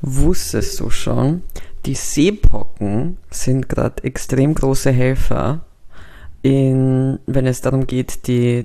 Wusstest du schon, die Seepocken sind gerade extrem große Helfer, wenn es darum geht,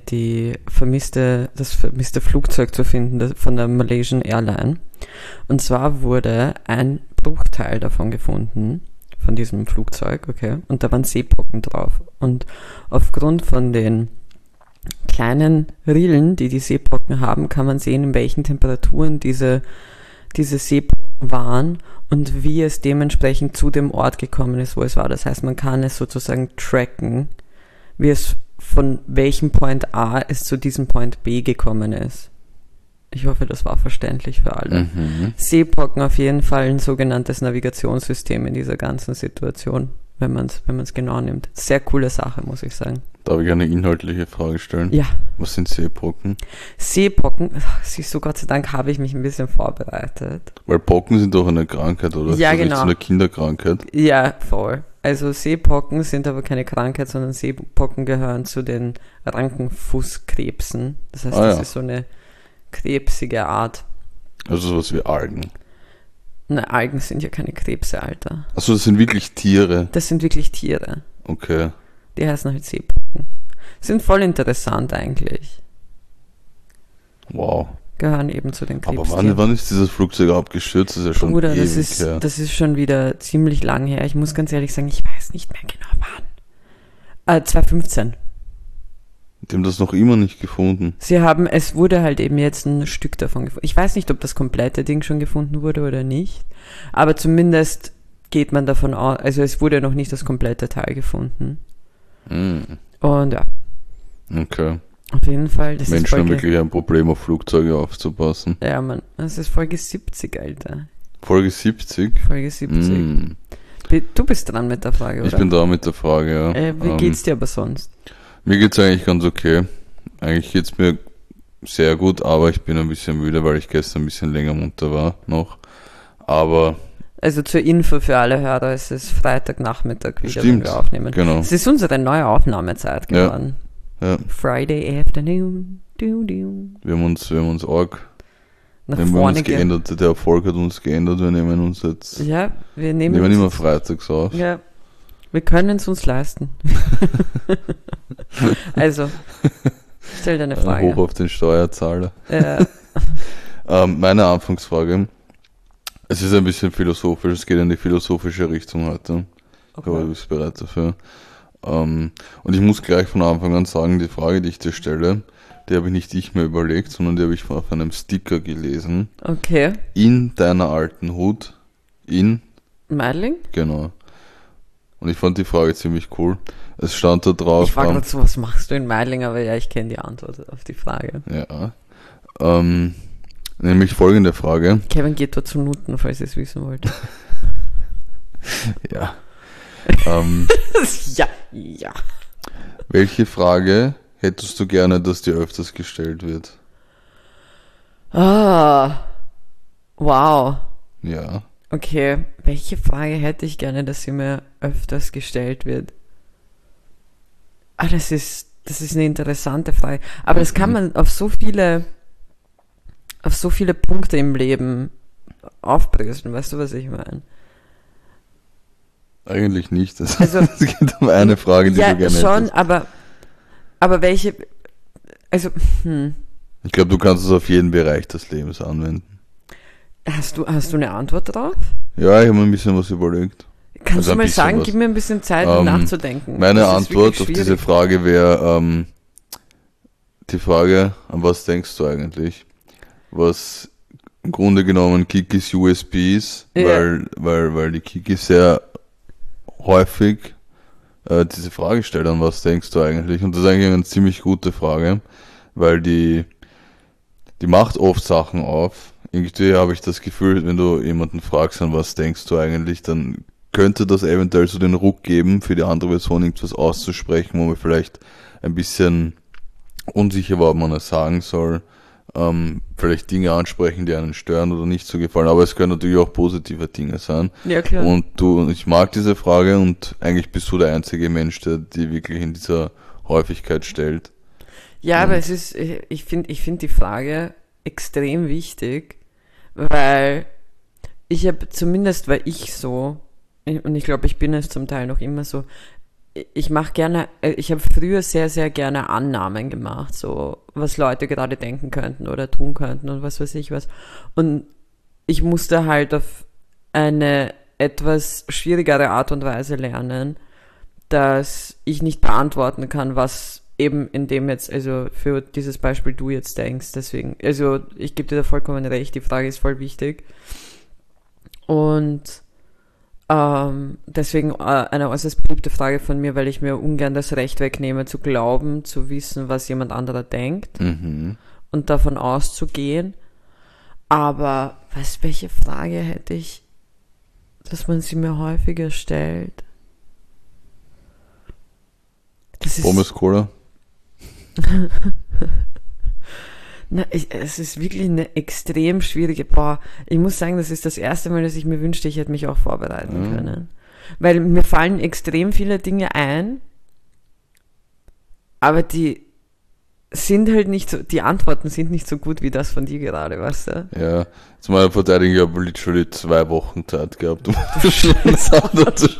das vermisste Flugzeug zu finden von der Malaysian Airline. Und zwar wurde ein Bruchteil davon gefunden, von diesem Flugzeug, okay, und da waren Seepocken drauf. Und aufgrund von den kleinen Rillen, die Seepocken haben, kann man sehen, in welchen Temperaturen diese Seepocken waren und wie es dementsprechend zu dem Ort gekommen ist, wo es war. Das heißt, man kann es sozusagen tracken, wie es von welchem Point A es zu diesem Point B gekommen ist. Ich hoffe, das war verständlich für alle. Seepocken auf jeden Fall ein sogenanntes Navigationssystem in dieser ganzen Situation, wenn man es genau nimmt. Sehr coole Sache, muss ich sagen. Darf ich eine inhaltliche Frage stellen? Ja. Was sind Seepocken? Seepocken, siehst du, Gott sei Dank habe ich mich ein bisschen vorbereitet. Weil Pocken sind doch eine Krankheit, oder? Ja, ist das genau. nicht so eine Kinderkrankheit? Ja, voll. Also Seepocken sind aber keine Krankheit, sondern Seepocken gehören zu den Rankenfußkrebsen. Das heißt, das ist so eine krebsige Art. Also sowas wie Algen. Na, Algen sind ja keine Krebse, Alter. Achso, das sind wirklich Tiere? Das sind wirklich Tiere. Okay. Die heißen halt Seepocken. Sind voll interessant eigentlich. Wow. Gehören eben zu den Krebstieren. Aber wann ist dieses Flugzeug abgestürzt? Das ist ja schon Bruder, ewig her. das ist schon wieder ziemlich lang her. Ich muss ganz ehrlich sagen, ich weiß nicht mehr genau wann. 2015. Die haben das noch immer nicht gefunden. Es wurde halt eben jetzt ein Stück davon gefunden. Ich weiß nicht, ob das komplette Ding schon gefunden wurde oder nicht, aber zumindest geht man davon aus, also es wurde noch nicht das komplette Teil gefunden. Und ja. Okay. Auf jeden Fall. Das Menschen haben wirklich ein Problem, auf Flugzeuge aufzupassen. Ja, Mann. Das ist Folge 70, Alter. Folge 70? Folge 70. Du bist dran mit der Frage, oder? Ich bin dran mit der Frage, ja. Wie geht's dir aber sonst? Mir geht's eigentlich ganz okay. Eigentlich geht's mir sehr gut, aber ich bin ein bisschen müde, weil ich gestern ein bisschen länger munter war noch. Aber... Also zur Info für alle Hörer, es ist Freitagnachmittag wieder, wenn wir aufnehmen. Genau. Es ist unsere neue Aufnahmezeit geworden. Ja. Friday afternoon. Wir haben uns arg Nach wir haben vorne uns geändert. Der Erfolg hat uns geändert. Wir nehmen uns jetzt... Ja, wir nehmen immer freitags auf. Ja, wir können es uns leisten. Also, stell dir eine Frage. Hoch auf den Steuerzahler. Ja. Meine Anfangsfrage. Es ist ein bisschen philosophisch. Es geht in die philosophische Richtung heute. Okay. Aber du bist bereit dafür. Und ich muss gleich von Anfang an sagen, die Frage, die ich dir stelle, die habe ich nicht mehr überlegt, sondern die habe ich auf einem Sticker gelesen. Okay. In deiner alten Hut. In? Meidling? Genau. Und ich fand die Frage ziemlich cool. Es stand da drauf. Ich war gerade so, was machst du in Meidling? Aber ja, ich kenne die Antwort auf die Frage. Ja. Nämlich folgende Frage. Kevin geht dort zu Nuten, falls ihr es wissen wollt. Ja. Ja. Welche Frage hättest du gerne, dass dir öfters gestellt wird? Ah. Wow. Ja. Okay. Welche Frage hätte ich gerne, dass sie mir öfters gestellt wird? Das ist eine interessante Frage. Aber das kann man auf so viele Punkte im Leben aufbröseln. Weißt du, was ich meine? Eigentlich nicht. Es geht um eine Frage, die du gerne schon, hättest. aber welche, also, Ich glaube, du kannst es auf jeden Bereich des Lebens anwenden. Hast du eine Antwort drauf? Ja, ich habe mir ein bisschen was überlegt. Kannst du mal sagen, gib mir ein bisschen Zeit, um nachzudenken. Meine Antwort auf diese Frage wäre, die Frage, an was denkst du eigentlich? Was im Grunde genommen Kikis USB ist, weil die Kiki sehr häufig diese Frage stellt, an was denkst du eigentlich? Und das ist eigentlich eine ziemlich gute Frage, weil die macht oft Sachen auf. Irgendwie habe ich das Gefühl, wenn du jemanden fragst, an was denkst du eigentlich, dann könnte das eventuell so den Ruck geben, für die andere Person irgendwas auszusprechen, wo man vielleicht ein bisschen unsicher war, ob man es sagen soll. Vielleicht Dinge ansprechen, die einen stören oder nicht so gefallen, aber es können natürlich auch positive Dinge sein. Ja, klar. Und ich mag diese Frage und eigentlich bist du der einzige Mensch, der die wirklich in dieser Häufigkeit stellt. Ja, aber ich finde die Frage extrem wichtig, weil ich habe, zumindest war ich so, und ich glaube, ich bin es zum Teil noch immer so, ich mache gerne, ich habe früher sehr, sehr gerne Annahmen gemacht, so was Leute gerade denken könnten oder tun könnten und was weiß ich was. Und ich musste halt auf eine etwas schwierigere Art und Weise lernen, dass ich nicht beantworten kann, was eben in dem jetzt, also für dieses Beispiel du jetzt denkst. Deswegen, also ich gebe dir da vollkommen recht, die Frage ist voll wichtig. Und deswegen eine äußerst beliebte Frage von mir, weil ich mir ungern das Recht wegnehme, zu glauben, zu wissen, was jemand anderer denkt und davon auszugehen. Aber welche Frage hätte ich, dass man sie mir häufiger stellt? Das ist Pommes Cola? Es ist wirklich eine extrem schwierige. Ich muss sagen, das ist das erste Mal, dass ich mir wünschte, ich hätte mich auch vorbereiten können. Weil mir fallen extrem viele Dinge ein, aber die sind halt nicht so, die Antworten sind nicht so gut wie das von dir gerade, weißt du? Ja, zu meiner Verteidigung, ich habe literally 2 Wochen Zeit gehabt, um das Antwort zu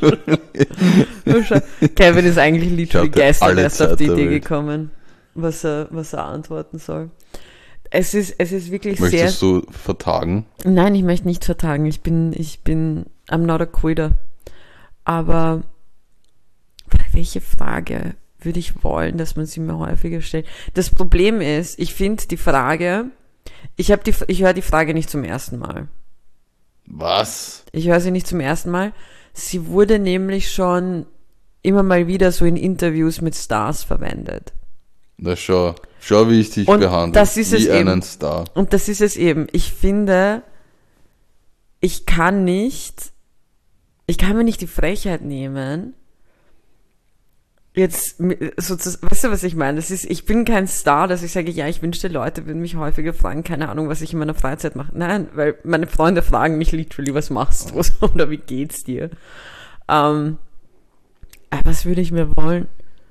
Kevin ist eigentlich literally gestern erst auf die Idee Welt gekommen, was er antworten soll. Es ist wirklich Möchtest du vertagen? Nein, ich möchte nicht vertagen. Ich bin, I'm not a quitter. Aber welche Frage würde ich wollen, dass man sie mir häufiger stellt? Das Problem ist, ich finde die Frage, ich höre die Frage nicht zum ersten Mal. Was? Ich höre sie nicht zum ersten Mal. Sie wurde nämlich schon immer mal wieder so in Interviews mit Stars verwendet. Na schau, wie ich dich behandle. Das ist wie es einen eben. Star. Und das ist es eben. Ich finde, ich kann mir nicht die Frechheit nehmen, jetzt sozusagen, weißt du, was ich meine? Ich bin kein Star, dass ich sage, ja, ich wünschte, Leute würden mich häufiger fragen, keine Ahnung, was ich in meiner Freizeit mache. Nein, weil meine Freunde fragen mich literally, was machst du oder wie geht's dir? Aber was würde ich mir wollen?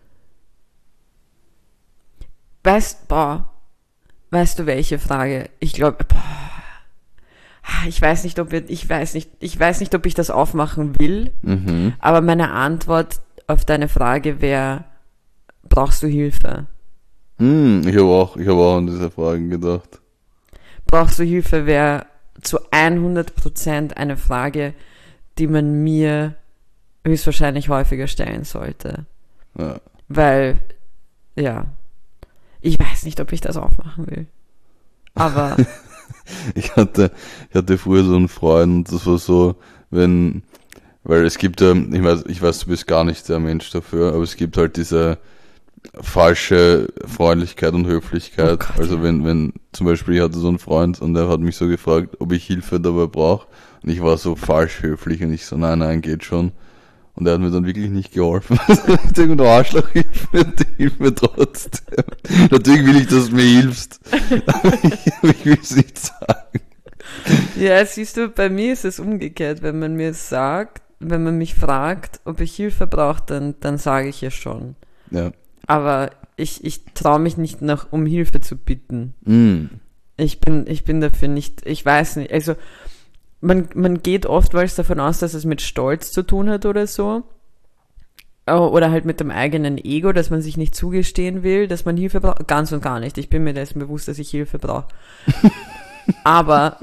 Weißt du, welche Frage? Ich glaube, ich weiß nicht, ob ich das aufmachen will, aber meine Antwort auf deine Frage wäre, brauchst du Hilfe? Ich habe auch an diese Fragen gedacht. Brauchst du Hilfe wäre zu 100% eine Frage, die man mir höchstwahrscheinlich häufiger stellen sollte. Ja. Weil, ja, ich weiß nicht, ob ich das aufmachen will. Aber Ich hatte früher so einen Freund, das war so, weil es gibt ja, ich weiß, du bist gar nicht der Mensch dafür, aber es gibt halt diese falsche Freundlichkeit und Höflichkeit. Oh Gott, also wenn zum Beispiel, ich hatte so einen Freund und der hat mich so gefragt, ob ich Hilfe dabei brauche, und ich war so falsch höflich und ich so, nein, geht schon. Und er hat mir dann wirklich nicht geholfen. Irgendein Arschloch hilft mir trotzdem. Natürlich will ich, dass du mir hilfst. Aber ich will es nicht sagen. ja, siehst du, bei mir ist es umgekehrt. Wenn man mich fragt, ob ich Hilfe brauche, dann sage ich es schon. Ja. Aber ich traue mich nicht um Hilfe zu bitten. Ich bin dafür nicht, ich weiß nicht, also man geht oftmals davon aus, dass es mit Stolz zu tun hat oder so. Oder halt mit dem eigenen Ego, dass man sich nicht zugestehen will, dass man Hilfe braucht. Ganz und gar nicht. Ich bin mir dessen bewusst, dass ich Hilfe brauche. Aber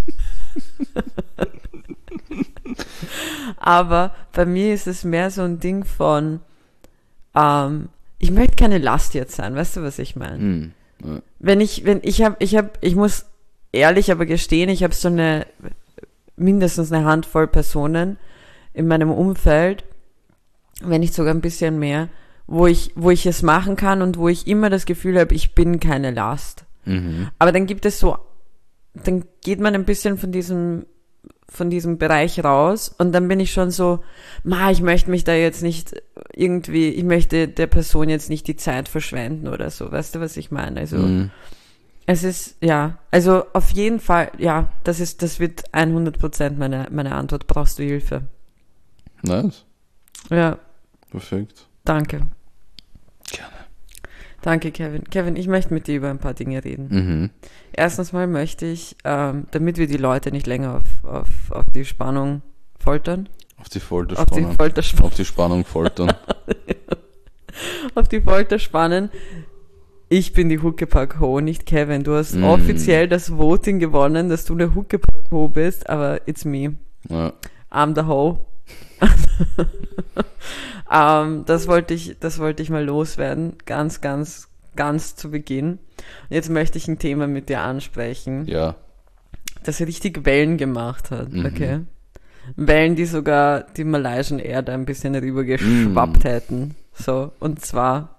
bei mir ist es mehr so ein Ding von, ich möchte keine Last jetzt sein. Weißt du, was ich meine? Ja. Ich muss ehrlich aber gestehen, ich habe so mindestens eine Handvoll Personen in meinem Umfeld, wenn nicht sogar ein bisschen mehr, wo ich es machen kann und wo ich immer das Gefühl habe, ich bin keine Last. Aber dann geht man ein bisschen von diesem Bereich raus und dann bin ich schon so, ich möchte mich da jetzt nicht ich möchte der Person jetzt nicht die Zeit verschwenden oder so, weißt du, was ich meine? Also, es ist, ja, also auf jeden Fall, ja, das wird 100% meine Antwort. Brauchst du Hilfe? Nice. Ja. Perfekt. Danke. Gerne. Danke, Kevin. Kevin, ich möchte mit dir über ein paar Dinge reden. Mhm. Erstens mal möchte ich, damit wir die Leute nicht länger auf die Spannung foltern. Auf die Folter Auf die spannen. Folter spannen. Auf die Spannung foltern. Auf die Folter spannen. Ich bin die Huckepack-Ho, nicht Kevin. Du hast Mm. offiziell das Voting gewonnen, dass du eine Huckepack-Ho bist, aber it's me. Ja. I'm the Ho. Das wollte ich mal loswerden. Ganz, ganz, ganz zu Beginn. Jetzt möchte ich ein Thema mit dir ansprechen, Ja. das richtig Wellen gemacht hat. Mhm. Okay? Wellen, die sogar die Malaysian Erde ein bisschen rübergeschwappt hätten. So, und zwar,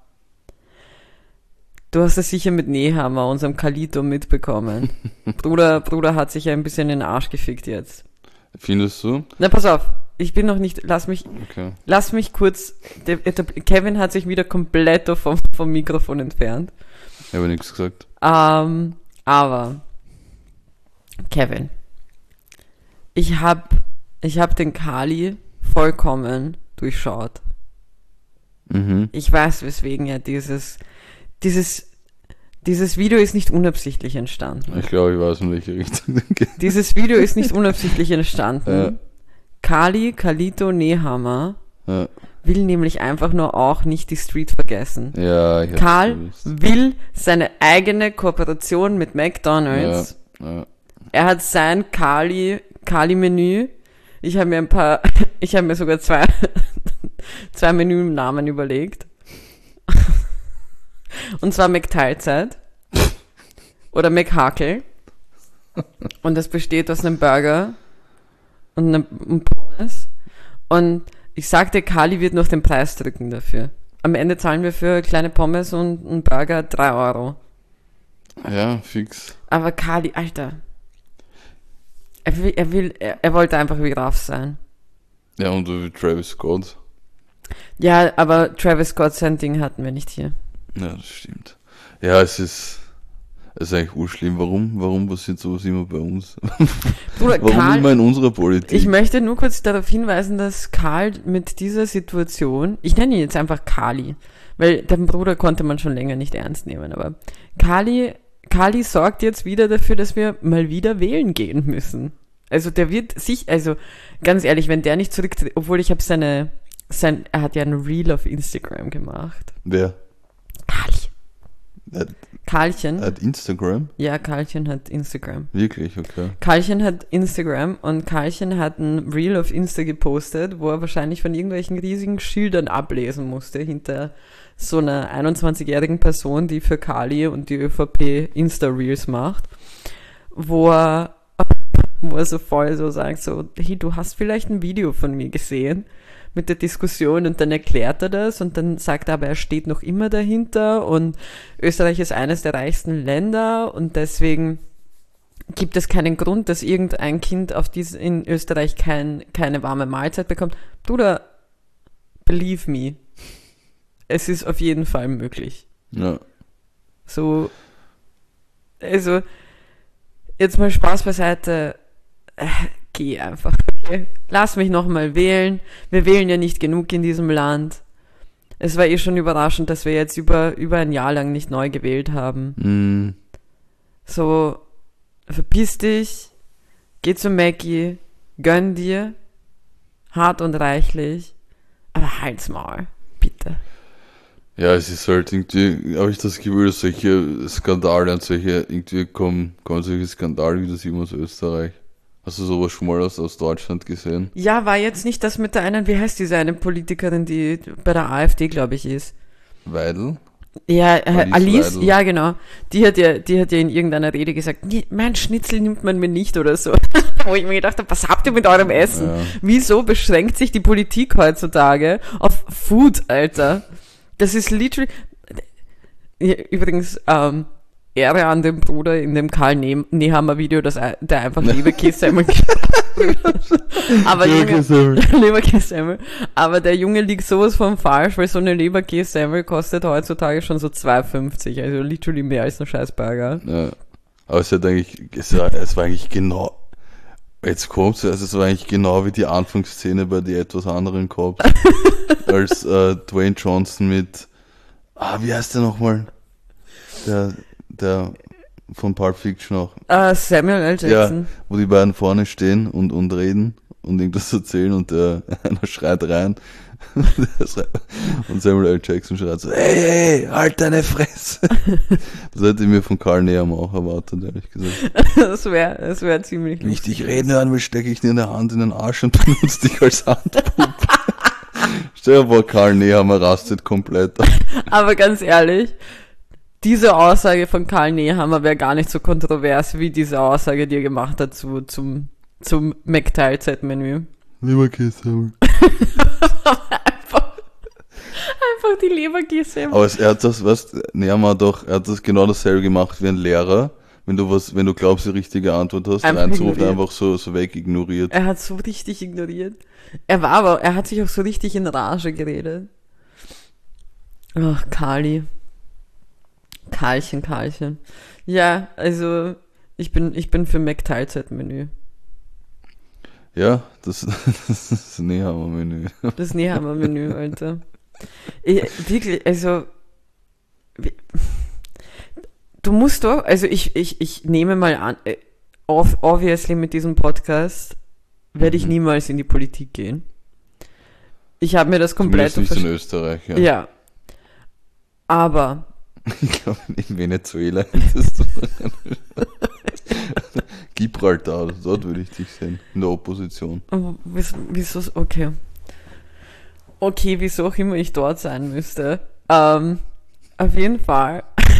du hast es sicher mit Nehammer, unserem Kalito, mitbekommen. Bruder hat sich ja ein bisschen in den Arsch gefickt jetzt. Findest du? Na, pass auf, ich bin noch nicht, lass mich kurz, Kevin hat sich wieder komplett vom Mikrofon entfernt. Ich habe nichts gesagt. Aber, Kevin, ich hab den Kali vollkommen durchschaut. Mhm. Ich weiß, weswegen ja dieses Video ist nicht unabsichtlich entstanden. Ich glaube, ich weiß, in welche Richtung das geht. Dieses Video ist nicht unabsichtlich entstanden. Ja. Kalito Nehammer Ja. will nämlich einfach nur auch nicht die Street vergessen. Ja, ich hab's Karl gewusst. will seine eigene Kooperation mit McDonald's. Ja. Er hat sein Kali-Menü. Ich habe mir sogar zwei Menünamen überlegt. Und zwar McTeilzeit oder McHakel. Und das besteht aus einem Burger und einem Pommes. Und ich sagte, Kali wird noch den Preis drücken dafür. Am Ende zahlen wir für kleine Pommes und einen Burger 3 Euro. Ja, fix. Aber Kali, Alter. Er wollte einfach wie Raff sein. Ja, und wie Travis Scott. Ja, aber Travis Scott, sein Ding hatten wir nicht hier. Ja, das stimmt. Ja, es ist eigentlich urschlimm. Warum passiert sowas immer bei uns? Bruder, Warum Karl, immer in unserer Politik? ich möchte nur kurz darauf hinweisen, dass Karl mit dieser Situation, ich nenne ihn jetzt einfach Kali, weil den Bruder konnte man schon länger nicht ernst nehmen, aber Kali sorgt jetzt wieder dafür, dass wir mal wieder wählen gehen müssen. Also der wird ganz ehrlich, wenn der nicht zurücktritt, obwohl ich habe er hat ja ein Reel auf Instagram gemacht. Wer? Karlchen. Hat Instagram? Ja, Karlchen hat Instagram. Wirklich, okay. Karlchen hat Instagram und Karlchen hat ein Reel auf Insta gepostet, wo er wahrscheinlich von irgendwelchen riesigen Schildern ablesen musste hinter so einer 21-jährigen Person, die für Kali und die ÖVP Insta-Reels macht, wo er so voll so sagt, so, hey, du hast vielleicht ein Video von mir gesehen mit der Diskussion, und dann erklärt er das und dann sagt er, aber er steht noch immer dahinter und Österreich ist eines der reichsten Länder und deswegen gibt es keinen Grund, dass irgendein Kind in Österreich keine warme Mahlzeit bekommt. Bruder, believe me, es ist auf jeden Fall möglich. Ja. So, also, jetzt mal Spaß beiseite, geh einfach, okay? Lass mich nochmal wählen. Wir wählen ja nicht genug in diesem Land. Es war eh schon überraschend, dass wir jetzt über ein Jahr lang nicht neu gewählt haben. Mm. So, verpiss dich, geh zu Mackie, gönn dir, hart und reichlich, aber halt's Maul, bitte. Ja, es ist halt irgendwie, habe ich das Gefühl, dass solche Skandale und kommen solche Skandale wie das immer aus Österreich. Hast du sowas schon mal aus Deutschland gesehen? Ja, war jetzt nicht das mit der einen, wie heißt diese eine Politikerin, die bei der AfD, glaube ich, ist? Weidel? Ja, Alice, Weidel. ja genau. Die hat ja in irgendeiner Rede gesagt, nee, mein Schnitzel nimmt man mir nicht oder so. Wo ich mir gedacht habe, was habt ihr mit eurem Essen? Ja. Wieso beschränkt sich die Politik heutzutage auf Food, Alter? Das ist literally... Ja, übrigens, Ehre an den Bruder in dem Karl Nehammer Video, der einfach Leberkässemmel aber Leberkässemmel. Aber der Junge liegt sowas von falsch, weil so eine Leberkässemmel kostet heutzutage schon so 2,50, also literally mehr als ein Scheißburger. Ja. Aber es war eigentlich genau, jetzt kommt's, also es war eigentlich genau wie die Anfangsszene bei die etwas anderen Cops, als Dwayne Johnson mit, wie heißt der nochmal? Der von Pulp Fiction auch. Samuel L. Jackson. Ja, wo die beiden vorne stehen und reden und irgendwas erzählen und einer schreit rein. Und Samuel L. Jackson schreit so, hey, halt deine Fresse. Das hätte ich mir von Karl Nehammer auch erwartet, ehrlich gesagt. Das wär ziemlich Wenn ich dich reden hören will, stecke ich dir eine Hand in den Arsch und benutze dich als Handpuppe. Stell dir vor, Karl Nehammer rastet komplett. Aber ganz ehrlich, diese Aussage von Karl Nehammer wäre gar nicht so kontrovers, wie diese Aussage, die er gemacht hat zum McTeilzeit-Menü. Leberkäse. Einfach die Leberkäse. Aber er hat das, Nehammer er hat das genau dasselbe gemacht wie ein Lehrer. Wenn du glaubst, die richtige Antwort hast, reinzurufen, einfach so weg ignoriert. Er hat so richtig ignoriert. Er hat sich auch so richtig in Rage geredet. Ach, Karlchen. Ja, also, ich bin für McTeilzeit-Menü. Ja, das Nehammer-Menü. Das Nehammer-Menü, Alter. Wirklich, also, du musst doch, also ich nehme mal an, obviously mit diesem Podcast werde ich niemals in die Politik gehen. Ich habe mir das komplett... Zumindest nicht in Österreich, ja. Ja. Aber... Ich glaube, in Venezuela hättest du... Gibraltar, dort würde ich dich sehen, in der Opposition. Wieso? Okay. Okay, wieso auch immer ich dort sein müsste. Auf jeden Fall...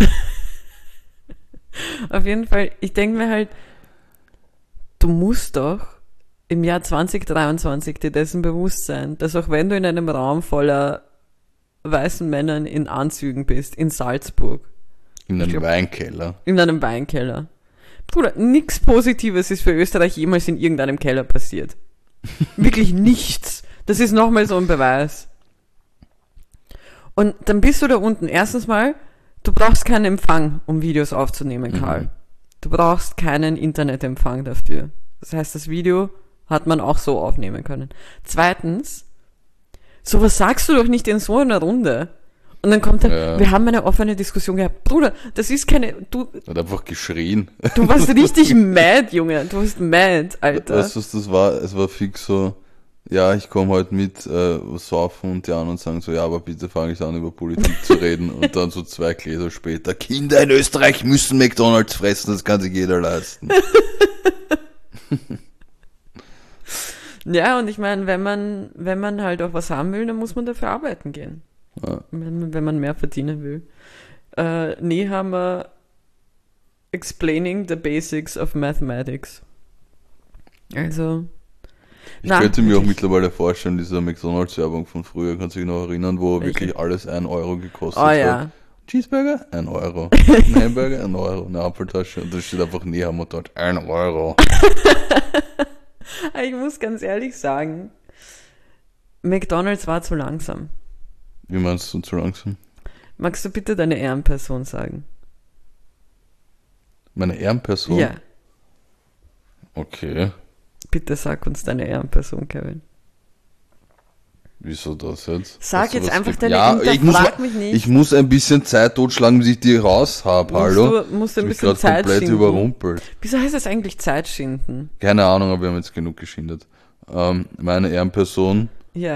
Auf jeden Fall, ich denke mir halt, du musst doch im Jahr 2023 dir dessen bewusst sein, dass auch wenn du in einem Raum voller weißen Männern in Anzügen bist, in Salzburg. In einem Weinkeller. In einem Weinkeller. Bruder, nichts Positives ist für Österreich jemals in irgendeinem Keller passiert. Wirklich nichts. Das ist nochmal so ein Beweis. Und dann bist du da unten. Erstens mal, du brauchst keinen Empfang, um Videos aufzunehmen, Karl. Du brauchst keinen Internetempfang dafür. Das heißt, das Video hat man auch so aufnehmen können. Zweitens, sowas sagst du doch nicht in so einer Runde. Und dann kommt wir haben eine offene Diskussion gehabt. Bruder, das ist keine... Hat einfach geschrien. Du warst richtig mad, Junge. Du warst mad, Alter. Weißt du, was das war? Es war fix so, ja, ich komme heute mit, saufen und die anderen sagen so, ja, aber bitte fange ich an, über Politik zu reden. Und dann so 2 Gläser später, Kinder in Österreich müssen McDonalds fressen, das kann sich jeder leisten. Ja, und ich meine, wenn man halt auch was haben will, dann muss man dafür arbeiten gehen. Ja. Wenn man mehr verdienen will. Nehammer explaining the basics of mathematics. Also... Ich könnte mir auch mittlerweile vorstellen, diese McDonalds-Werbung von früher, kannst du dich noch erinnern, wo wirklich alles 1 Euro gekostet hat. Ja. Cheeseburger, 1 Euro. Ein Hamburger, 1 Euro. Eine Apfeltasche und da steht einfach Nehammer dort, 1 Euro. Ich muss ganz ehrlich sagen, McDonalds war zu langsam. Wie meinst du zu langsam? Magst du bitte deine Ehrenperson sagen? Meine Ehrenperson? Ja. Okay. Bitte sag uns deine Ehrenperson, Kevin. Wieso das jetzt? Sag jetzt einfach deine frag mich nicht. Ich muss ein bisschen Zeit totschlagen, bis ich die raus habe, hallo? Du musst ein bisschen Zeit komplett schinden. Überrumpelt. Wieso heißt das eigentlich Zeit schinden? Keine Ahnung, aber wir haben jetzt genug geschindet. Meine Ehrenperson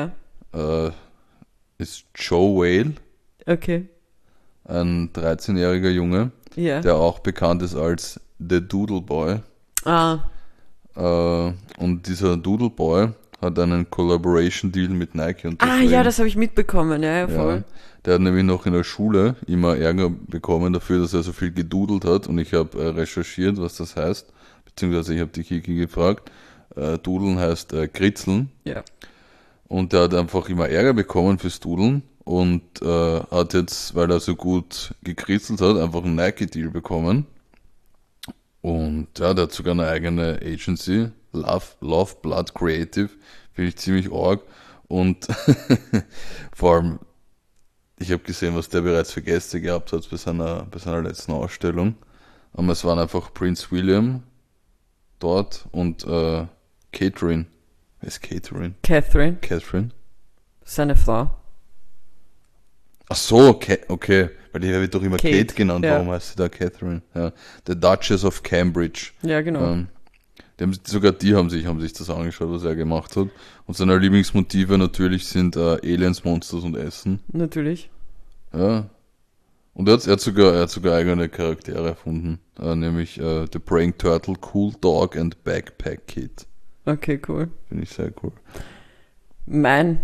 ist Joe Whale. Okay. Ein 13-jähriger Junge, der auch bekannt ist als The Doodle Boy. Und dieser Doodle Boy hat einen Collaboration-Deal mit Nike unterschrieben. Ja, das habe ich mitbekommen, ja, voll. Ja, der hat nämlich noch in der Schule immer Ärger bekommen dafür, dass er so viel gedudelt hat. Und ich habe recherchiert, was das heißt. Beziehungsweise ich habe die Kiki gefragt. Dudeln heißt kritzeln. Ja. Und der hat einfach immer Ärger bekommen fürs Dudeln. Und hat jetzt, weil er so gut gekritzelt hat, einfach einen Nike-Deal bekommen. Und ja, der hat sogar eine eigene Agency, Love Blood Creative, finde ich ziemlich arg. Und vor allem, ich habe gesehen, was der bereits für Gäste gehabt hat bei seiner letzten Ausstellung. Aber es waren einfach Prince William dort und Catherine. Wer ist Catherine? Catherine. Seine Frau. Ach so, okay. weil die wird doch immer Kate, Kate genannt, ja. warum heißt sie da Catherine? Ja. The Duchess of Cambridge. Ja, genau. Sogar die haben sich das angeschaut, was er gemacht hat. Und seine Lieblingsmotive natürlich sind Aliens, Monsters und Essen. Natürlich. Ja. Und er hat sogar eigene Charaktere erfunden. Nämlich The Praying Turtle, Cool Dog and Backpack Kid. Okay, cool. Finde ich sehr cool. Mein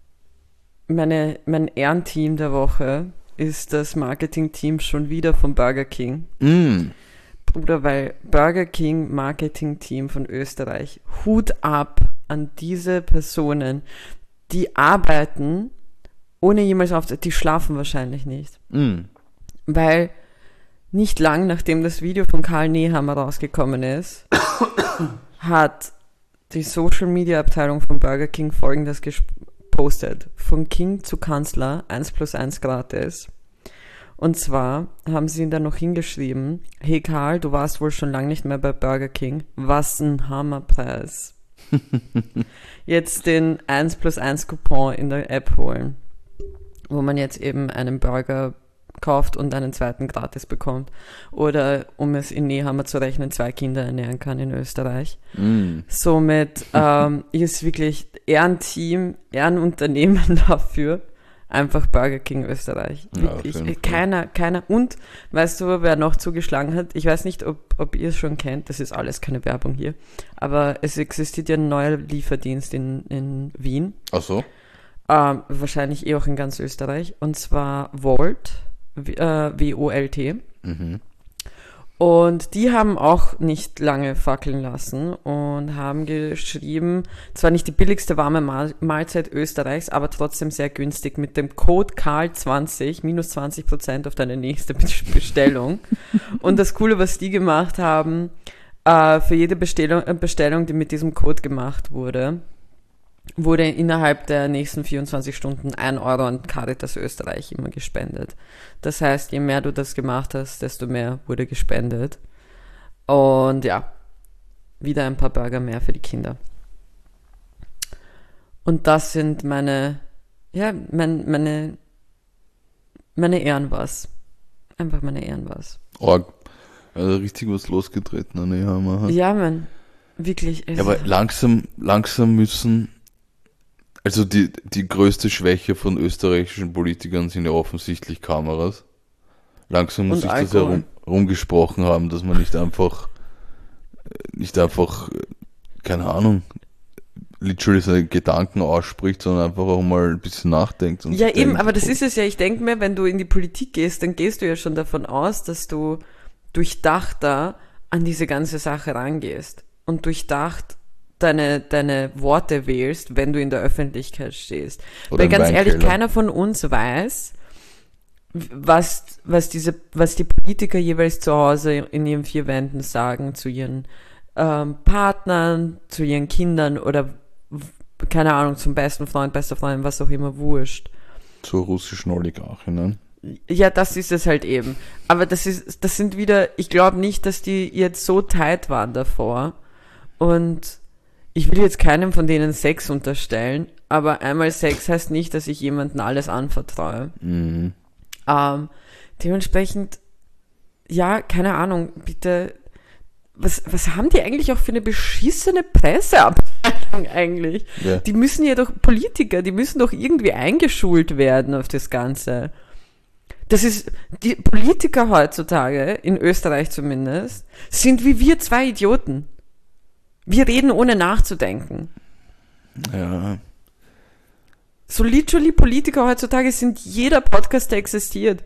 Ehrenteam der Woche ist das Marketing-Team schon wieder von Burger King. Bruder, weil Burger King Marketing-Team von Österreich, Hut ab an diese Personen, die arbeiten, ohne jemals die schlafen wahrscheinlich nicht. Weil nicht lang nachdem das Video von Karl Nehammer rausgekommen ist, hat die Social-Media-Abteilung von Burger King Folgendes gepostet. Von King zu Kanzler, 1+1 gratis. Und zwar haben sie ihn dann noch hingeschrieben, hey Karl, du warst wohl schon lange nicht mehr bei Burger King. Was ein Hammerpreis. Jetzt den 1+1 Coupon in der App holen, wo man jetzt eben einen Burger kauft und einen zweiten gratis bekommt. Oder, um es in Nehammer zu rechnen, 2 Kinder ernähren kann in Österreich. Somit ist wirklich Ehrenteam, Ehrenunternehmen dafür. Einfach Burger King Österreich. Wirklich. Ja, keiner. Und weißt du, wer noch zugeschlagen hat? Ich weiß nicht, ob ihr es schon kennt. Das ist alles keine Werbung hier. Aber es existiert ja ein neuer Lieferdienst in Wien. Ach so? Wahrscheinlich auch in ganz Österreich. Und zwar Volt. W-O-L-T. Und die haben auch nicht lange fackeln lassen und haben geschrieben, zwar nicht die billigste warme Mahlzeit Österreichs, aber trotzdem sehr günstig mit dem Code KARL20, minus 20% auf deine nächste Bestellung. Und das Coole, was die gemacht haben, für jede Bestellung, die mit diesem Code gemacht wurde innerhalb der nächsten 24 Stunden 1 Euro an Caritas Österreich immer gespendet. Das heißt, je mehr du das gemacht hast, desto mehr wurde gespendet. Und ja, wieder ein paar Burger mehr für die Kinder. Und das sind meine Ehrenwas. Einfach meine Ehrenwas. Org. Also richtig was losgetreten an Nehammer. Ja, man. Wirklich. Ja, aber langsam müssen. Also die größte Schwäche von österreichischen Politikern sind ja offensichtlich Kameras. Langsam muss sich das ja rumgesprochen haben, dass man nicht einfach, keine Ahnung, literally seine Gedanken ausspricht, sondern einfach auch mal ein bisschen nachdenkt. Und ja, eben, denkt, aber das ist es ja. Ich denke mir, wenn du in die Politik gehst, dann gehst du ja schon davon aus, dass du durchdachter an diese ganze Sache rangehst und durchdacht deine Worte wählst, wenn du in der Öffentlichkeit stehst. Oder weil ganz ehrlich, keiner von uns weiß, was die Politiker jeweils zu Hause in ihren 4 Wänden sagen zu ihren Partnern, zu ihren Kindern oder keine Ahnung, zum besten Freund, bester Freund, was auch immer, wurscht. Zur russischen Oligarchinnen. Ja, das ist es halt eben. Aber das sind wieder, ich glaube nicht, dass die jetzt so tight waren davor. Und ich will jetzt keinem von denen Sex unterstellen, aber einmal Sex heißt nicht, dass ich jemandem alles anvertraue. Dementsprechend, ja, keine Ahnung, bitte, was haben die eigentlich auch für eine beschissene Presseabteilung eigentlich? Ja. Die müssen ja doch, Politiker, die müssen doch irgendwie eingeschult werden auf das Ganze. Das ist, die Politiker heutzutage, in Österreich zumindest, sind wie wir 2 Idioten. Wir reden ohne nachzudenken. Ja. So literally Politiker heutzutage sind jeder Podcast, der existiert.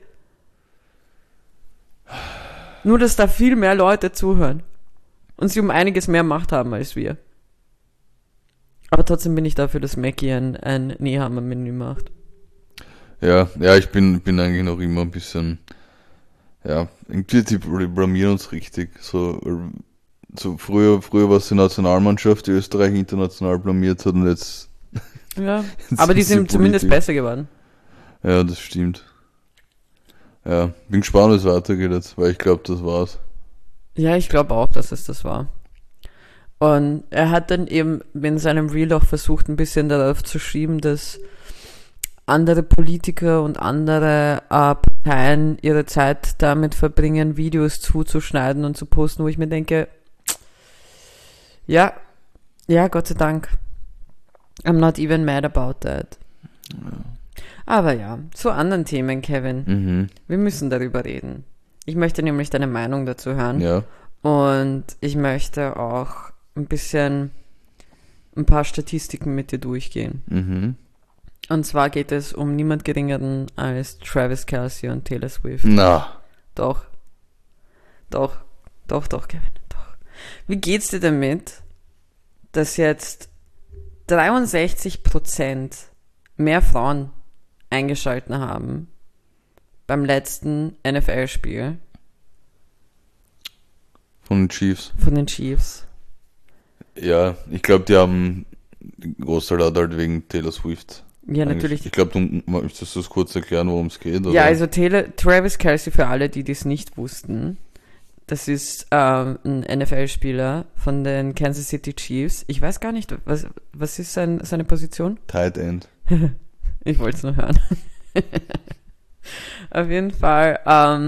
Nur, dass da viel mehr Leute zuhören. Und sie um einiges mehr Macht haben als wir. Aber trotzdem bin ich dafür, dass Mackie ein Nehammer-Menü macht. Ja, ich bin eigentlich noch immer ein bisschen, ja, irgendwie die blamieren uns richtig. So früher war es die Nationalmannschaft, die Österreich international blamiert hat und jetzt. Ja, aber die sind zumindest besser geworden. Ja, das stimmt. Ja, bin gespannt, wie es weitergeht jetzt, weil ich glaube, das war's. Ja, ich glaube auch, dass es das war. Und er hat dann eben in seinem Reel auch versucht, ein bisschen darauf zu schieben, dass andere Politiker und andere Parteien ihre Zeit damit verbringen, Videos zuzuschneiden und zu posten, wo ich mir denke, ja, Gott sei Dank. I'm not even mad about that. Ja. Aber ja, zu anderen Themen, Kevin. Wir müssen darüber reden. Ich möchte nämlich deine Meinung dazu hören. Ja. Und ich möchte auch ein paar Statistiken mit dir durchgehen. Und zwar geht es um niemand Geringeren als Travis Kelce und Taylor Swift. Na. Doch, Kevin, doch. Wie geht's dir damit, dass jetzt 63% mehr Frauen eingeschalten haben beim letzten NFL-Spiel? Von den Chiefs. Ja, ich glaube, die haben den Großteil halt wegen Taylor Swift. Ja, natürlich. Ich glaube, du möchtest das kurz erklären, worum es geht, oder? Ja, also Travis Kelce, für alle, die das nicht wussten, das ist ein NFL-Spieler von den Kansas City Chiefs. Ich weiß gar nicht, was ist seine Position? Tight End. Ich wollte es nur hören. Auf jeden Fall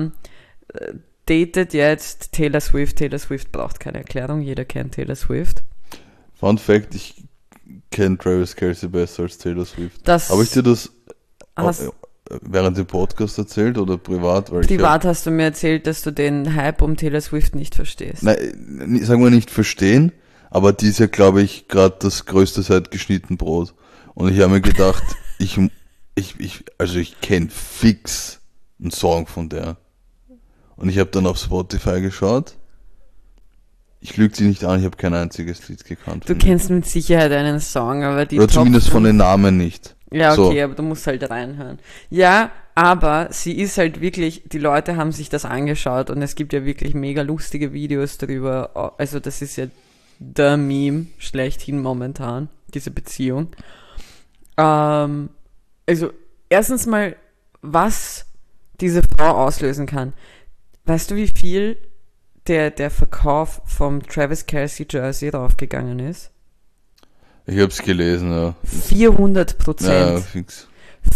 datet jetzt Taylor Swift. Taylor Swift braucht keine Erklärung, jeder kennt Taylor Swift. Fun Fact, ich kenne Travis Kelce besser als Taylor Swift. Habe ich dir das während dem Podcast erzählt oder privat? Privat hast du mir erzählt, dass du den Hype um Taylor Swift nicht verstehst. Nein, sagen wir nicht verstehen, aber die ist ja, glaube ich, gerade das größte seit geschnitten Brot. Und ich habe mir gedacht, ich kenne fix einen Song von der. Und ich habe dann auf Spotify geschaut. Ich lüge sie nicht an, ich habe kein einziges Lied gekannt. Du kennst mit Sicherheit einen Song, aber die oder zumindest von den Namen nicht. Ja, okay, so. Aber du musst halt reinhören. Ja, aber sie ist halt wirklich, die Leute haben sich das angeschaut und es gibt ja wirklich mega lustige Videos darüber. Also das ist ja der Meme schlechthin momentan, diese Beziehung. Also erstens mal, was diese Frau auslösen kann. Weißt du, wie viel der Verkauf vom Travis Kelce Jersey draufgegangen ist? Ich hab's gelesen, ja. 400%. Ja, fix.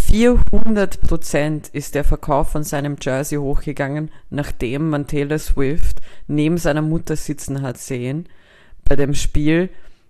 400% ist der Verkauf von seinem Jersey hochgegangen, nachdem man Taylor Swift neben seiner Mutter sitzen hat sehen, bei dem Spiel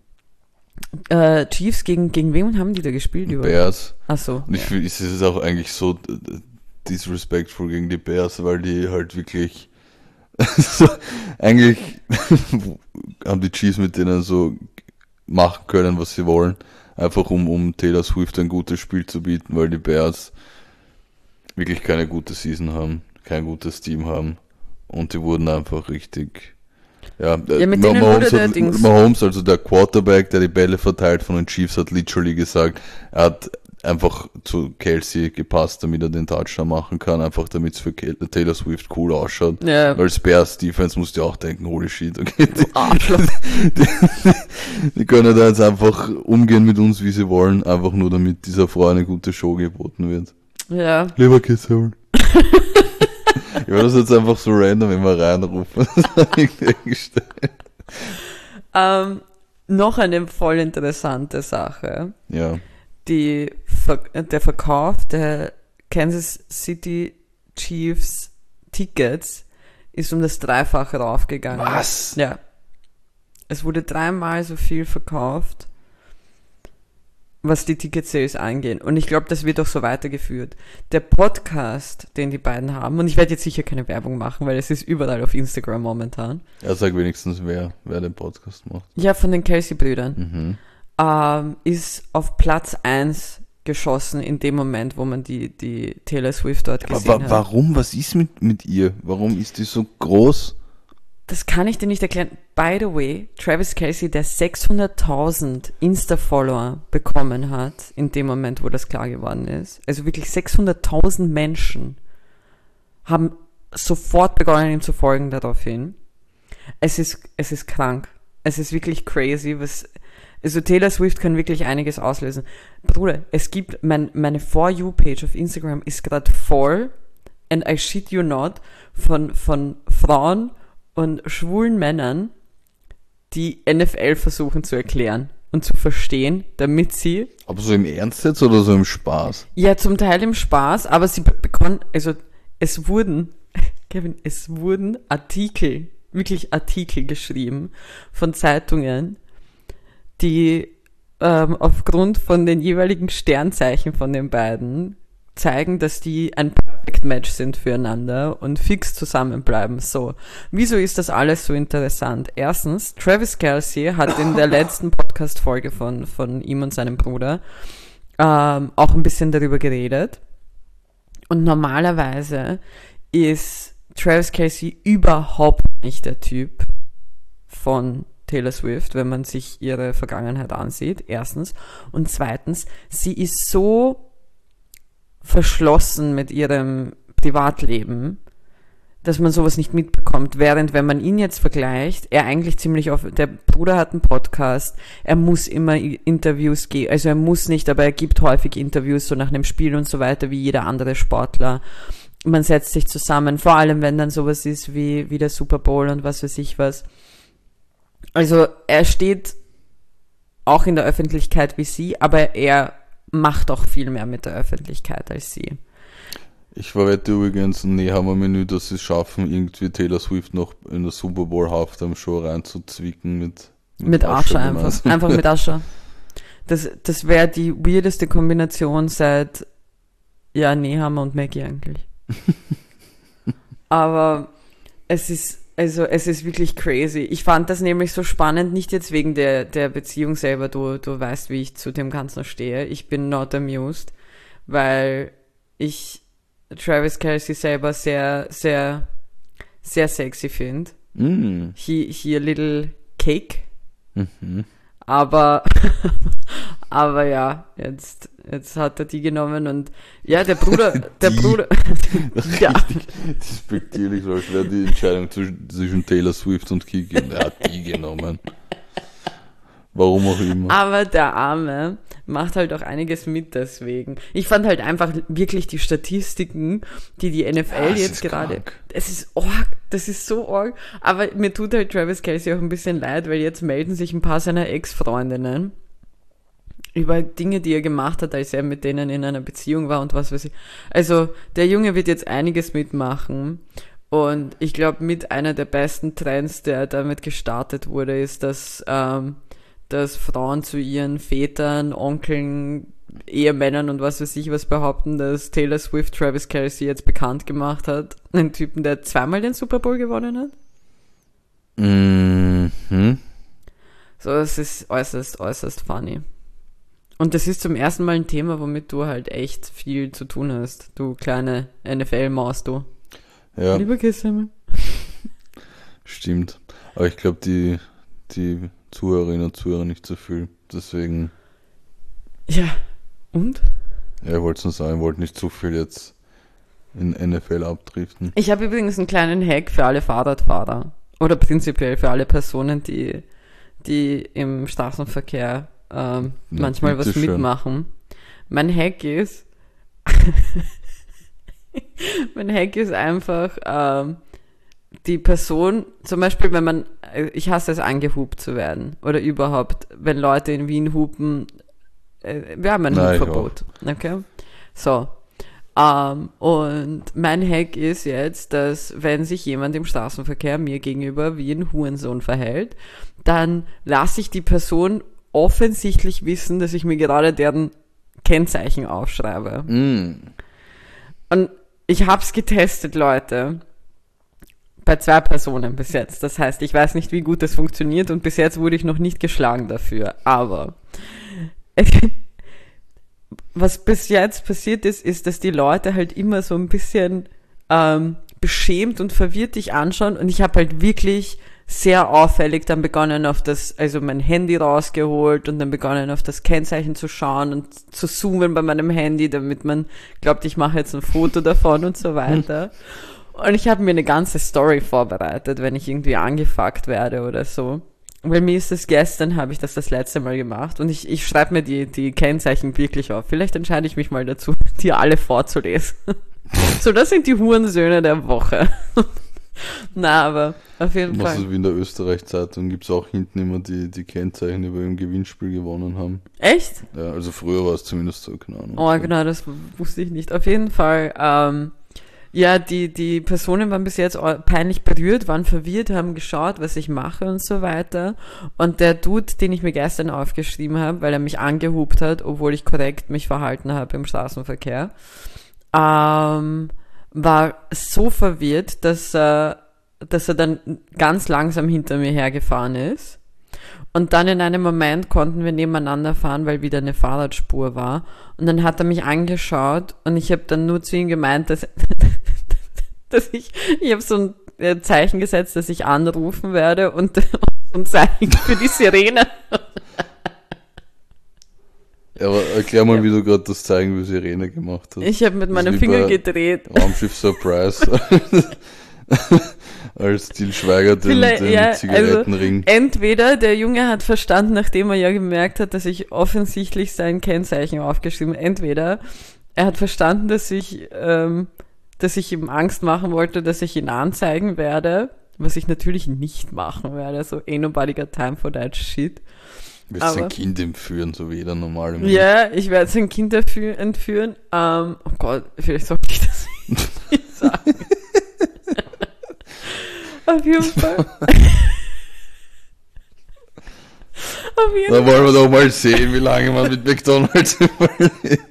Chiefs gegen wen haben die da gespielt? Bears. Ach so. Und ich finde, es ist auch eigentlich so disrespectful gegen die Bears, weil die halt wirklich so, eigentlich haben die Chiefs mit denen so machen können, was sie wollen, einfach um Taylor Swift ein gutes Spiel zu bieten, weil die Bears wirklich keine gute Season haben, kein gutes Team haben und die wurden einfach richtig mit denen Mahomes, also der Quarterback, der die Bälle verteilt von den Chiefs, hat literally gesagt, er hat einfach zu Kelce gepasst, damit er den Touchdown machen kann, einfach damit es für Taylor Swift cool ausschaut. Ja. Weil als Bears Defense musst du auch denken, holy shit, okay. Die können da jetzt einfach umgehen mit uns, wie sie wollen, einfach nur damit dieser Frau eine gute Show geboten wird. Ja. Lieber Kiss holen. Ich werde das jetzt einfach so random immer reinrufen. Noch eine voll interessante Sache. Ja. Der Verkauf der Kansas City Chiefs Tickets ist um das Dreifache raufgegangen. Was? Ja. Es wurde 3-mal so viel verkauft, was die Ticket-Sales angeht. Und ich glaube, das wird auch so weitergeführt. Der Podcast, den die beiden haben, und ich werde jetzt sicher keine Werbung machen, weil es ist überall auf Instagram momentan. Ja, sag wenigstens, wer den Podcast macht. Ja, von den Kelce-Brüdern. Ist auf Platz 1 geschossen in dem Moment, wo man die Taylor Swift dort gesehen hat. Warum? Was ist mit ihr? Warum ist die so groß? Das kann ich dir nicht erklären. By the way, Travis Kelce, der 600.000 Insta-Follower bekommen hat, in dem Moment, wo das klar geworden ist. Also wirklich 600.000 Menschen haben sofort begonnen, ihm zu folgen daraufhin. Es ist krank. Es ist wirklich crazy, also Taylor Swift kann wirklich einiges auslösen. Bruder, es gibt, meine For You-Page auf Instagram ist gerade voll, and I shit you not, von Frauen und schwulen Männern, die NFL versuchen zu erklären. und zu verstehen, damit sie... Aber so im Ernst jetzt oder so im Spaß? Ja, zum Teil im Spaß, aber sie bekommen, also es wurden, Kevin, es wurden Artikel, wirklich Artikel geschrieben von Zeitungen, die aufgrund von den jeweiligen Sternzeichen von den beiden zeigen, dass die ein Perfect Match sind füreinander und fix zusammenbleiben. So, wieso ist das alles so interessant? Erstens, Travis Kelce hat in der letzten Podcast-Folge von ihm und seinem Bruder auch ein bisschen darüber geredet. Und normalerweise ist Travis Kelce überhaupt nicht der Typ von Taylor Swift, wenn man sich ihre Vergangenheit ansieht, erstens. Und zweitens, sie ist so verschlossen mit ihrem Privatleben, dass man sowas nicht mitbekommt. Während, wenn man ihn jetzt vergleicht, er eigentlich ziemlich oft, der Bruder hat einen Podcast, er muss immer Interviews geben, also er muss nicht, aber er gibt häufig Interviews, so nach einem Spiel und so weiter, wie jeder andere Sportler. Man setzt sich zusammen, vor allem wenn dann sowas ist wie der Super Bowl und was weiß ich was. Also er steht auch in der Öffentlichkeit wie sie, aber er macht auch viel mehr mit der Öffentlichkeit als sie. Ich verwette übrigens ein Nehammer-Menü, dass sie es schaffen, irgendwie Taylor Swift noch in der Super Bowl Halftime-Show reinzuzwicken mit Asche einfach. Einfach mit Asche. Das wäre die weirdeste Kombination seit Nehammer und Maggie eigentlich. Aber es ist wirklich crazy. Ich fand das nämlich so spannend, nicht jetzt wegen der Beziehung selber, du weißt, wie ich zu dem Ganzen stehe. Ich bin not amused, weil ich Travis Kelce selber sehr, sehr, sehr sexy finde. Mm. He a little cake. Mhm. Aber ja, jetzt hat er die genommen und ja, der Bruder, ja. Despektierlich, weil es wäre die Entscheidung zwischen Taylor Swift und Kiki und er hat die genommen. Warum auch immer. Aber der Arme macht halt auch einiges mit deswegen. Ich fand halt einfach wirklich die Statistiken, die NFL jetzt gerade... Krank. Es ist arg, das ist so arg. Aber mir tut halt Travis Kelce auch ein bisschen leid, weil jetzt melden sich ein paar seiner Ex-Freundinnen über Dinge, die er gemacht hat, als er mit denen in einer Beziehung war und was weiß ich. Also der Junge wird jetzt einiges mitmachen. Und ich glaube, mit einer der besten Trends, der damit gestartet wurde, ist, dass Frauen zu ihren Vätern, Onkeln, Ehemännern und was weiß ich was behaupten, dass Taylor Swift Travis Kelce jetzt bekannt gemacht hat. Einen Typen, der zweimal den Super Bowl gewonnen hat. Mhm. So, das ist äußerst, äußerst funny. Und das ist zum ersten Mal ein Thema, womit du halt echt viel zu tun hast. Du kleine NFL-Maus, du. Ja. Lieber Kissimmel. Stimmt. Aber ich glaube, die Zuhörerinnen und Zuhörer nicht so viel. Deswegen. Ja, und? Ja, ich wollte es nur sagen, ich wollte nicht zu viel jetzt in NFL abdriften. Ich habe übrigens einen kleinen Hack für alle Fahrradfahrer. Oder prinzipiell für alle Personen, die im Straßenverkehr manchmal was bitteschön. mitmachen. Mein Hack ist einfach die Person, zum Beispiel, wenn ich hasse es, angehupt zu werden. Oder überhaupt, wenn Leute in Wien hupen, wir haben ein Hupverbot. Okay? So. Und mein Hack ist jetzt, dass wenn sich jemand im Straßenverkehr mir gegenüber wie ein Hurensohn verhält, dann lasse ich die Person offensichtlich wissen, dass ich mir gerade deren Kennzeichen aufschreibe. Mm. Und ich hab's getestet, Leute. Bei 2 Personen bis jetzt. Das heißt, ich weiß nicht, wie gut das funktioniert und bis jetzt wurde ich noch nicht geschlagen dafür. Aber was bis jetzt passiert ist, dass die Leute halt immer so ein bisschen beschämt und verwirrt dich anschauen und ich habe halt wirklich sehr auffällig dann begonnen also mein Handy rausgeholt und dann begonnen auf das Kennzeichen zu schauen und zu zoomen bei meinem Handy, damit man glaubt, ich mache jetzt ein Foto davon und so weiter. Und ich habe mir eine ganze Story vorbereitet, wenn ich irgendwie angefuckt werde oder so. Weil mir ist das gestern, habe ich das letzte Mal gemacht und ich schreibe mir die Kennzeichen wirklich auf. Vielleicht entscheide ich mich mal dazu, die alle vorzulesen. So, das sind die Hurensöhne der Woche. Na, aber auf jeden Du machst Fall. es wie in der Österreich-Zeitung, gibt es auch hinten immer die Kennzeichen, die wir im Gewinnspiel gewonnen haben. Echt? Ja, also früher war es zumindest so, keine Ahnung. Oh, So. genau, das wusste ich nicht. Auf jeden Fall, ja, die Personen waren bis jetzt peinlich berührt, waren verwirrt, haben geschaut, was ich mache und so weiter. Und der Dude, den ich mir gestern aufgeschrieben habe, weil er mich angehupt hat, obwohl ich korrekt mich verhalten habe im Straßenverkehr, war so verwirrt, dass er dann ganz langsam hinter mir hergefahren ist. Und dann in einem Moment konnten wir nebeneinander fahren, weil wieder eine Fahrradspur war. Und dann hat er mich angeschaut und ich habe dann nur zu ihm gemeint, dass ich habe so ein Zeichen gesetzt, dass ich anrufen werde und ein Zeichen für die Sirene. Ja, aber erklär mal, Ja. wie du gerade das Zeichen für Sirene gemacht hast. Ich habe mit Das meinem ist wie Finger bei gedreht. Raumschiff Surprise. Als Til Schweiger den Vielleicht, ja, Zigarettenring. Entweder der Junge hat verstanden, nachdem er ja gemerkt hat, dass ich offensichtlich sein Kennzeichen aufgeschrieben habe, entweder er hat verstanden, dass ich ihm Angst machen wollte, dass ich ihn anzeigen werde, was ich natürlich nicht machen werde, so ain't nobody got time for that shit. Willst aber- ein Kind entführen, so wie jeder normale Mensch. Ja, ich werde sein Kind entführen. Oh Gott, vielleicht sollte ich das nicht sagen. Auf jeden Fall. Auf jeden Da wollen wir doch mal sehen, wie lange man mit McDonalds überlebt.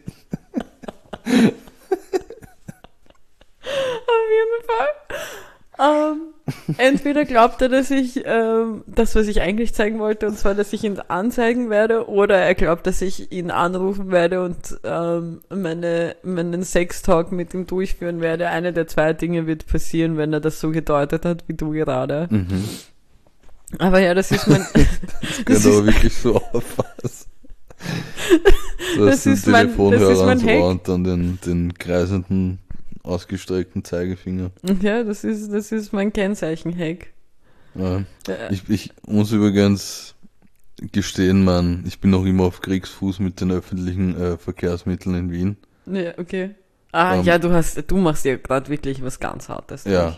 Auf jeden Fall. Entweder glaubt er, dass ich das, was ich eigentlich zeigen wollte, und zwar, dass ich ihn anzeigen werde, oder er glaubt, dass ich ihn anrufen werde und meinen Sextalk mit ihm durchführen werde. Eine der zwei Dinge wird passieren, wenn er das so gedeutet hat, wie du gerade. Mhm. Aber ja, das ist mein... Das könnte aber wirklich so aufpassen. Du Das hast den ist mein Telefonhörer ans Hack. Ohr und dann den kreisenden, ausgestreckten Zeigefinger. Ja, das ist mein Kennzeichen-Hack. Ja. Ja. Ich muss übrigens gestehen, ich bin noch immer auf Kriegsfuß mit den öffentlichen Verkehrsmitteln in Wien. Ja, okay. Ah, Ähm, ja, du machst ja gerade wirklich was ganz Hartes. Ja.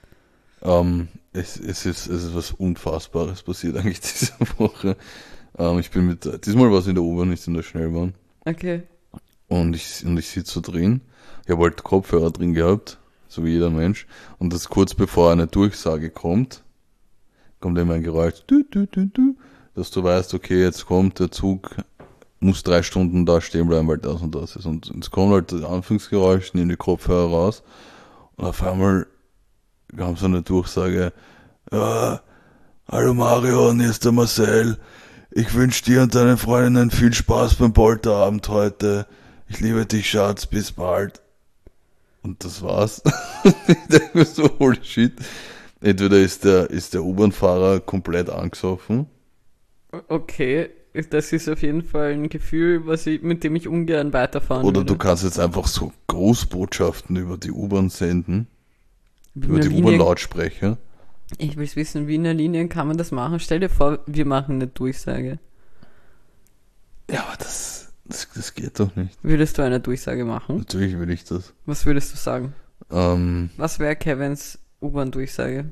Es ist was Unfassbares passiert eigentlich diese Woche. Diesmal war es in der U-Bahn, nicht in der Schnellbahn. Okay. Und ich sitze so drin. Ich habe halt Kopfhörer drin gehabt, so wie jeder Mensch. Und das kurz bevor eine Durchsage kommt immer ein Geräusch, dass du weißt, okay, jetzt kommt der Zug, muss 3 Stunden da stehen bleiben, weil das und das ist. Und es kommt halt das Anfangsgeräusch, nehmen die Kopfhörer raus. Und auf einmal kam so eine Durchsage, ja, hallo Mario, hier ist der Marcel. Ich wünsche dir und deinen Freundinnen viel Spaß beim Polterabend heute. Ich liebe dich, Schatz, bis bald. Und das war's. Ich denke mir so, holy shit. Entweder ist der U-Bahn-Fahrer komplett angesoffen. Okay, das ist auf jeden Fall ein Gefühl, mit dem ich ungern weiterfahren Oder würde. du kannst jetzt einfach so Großbotschaften über die U-Bahn senden. Über Wiener die Linien- U-Bahn-Lautsprecher. Ich will wissen, wie in der Linie kann man das machen? Stell dir vor, wir machen eine Durchsage. Ja, aber das geht doch nicht. Würdest du eine Durchsage machen? Natürlich will ich das. Was würdest du sagen? Ähm, Was wäre Kevins U-Bahn-Durchsage?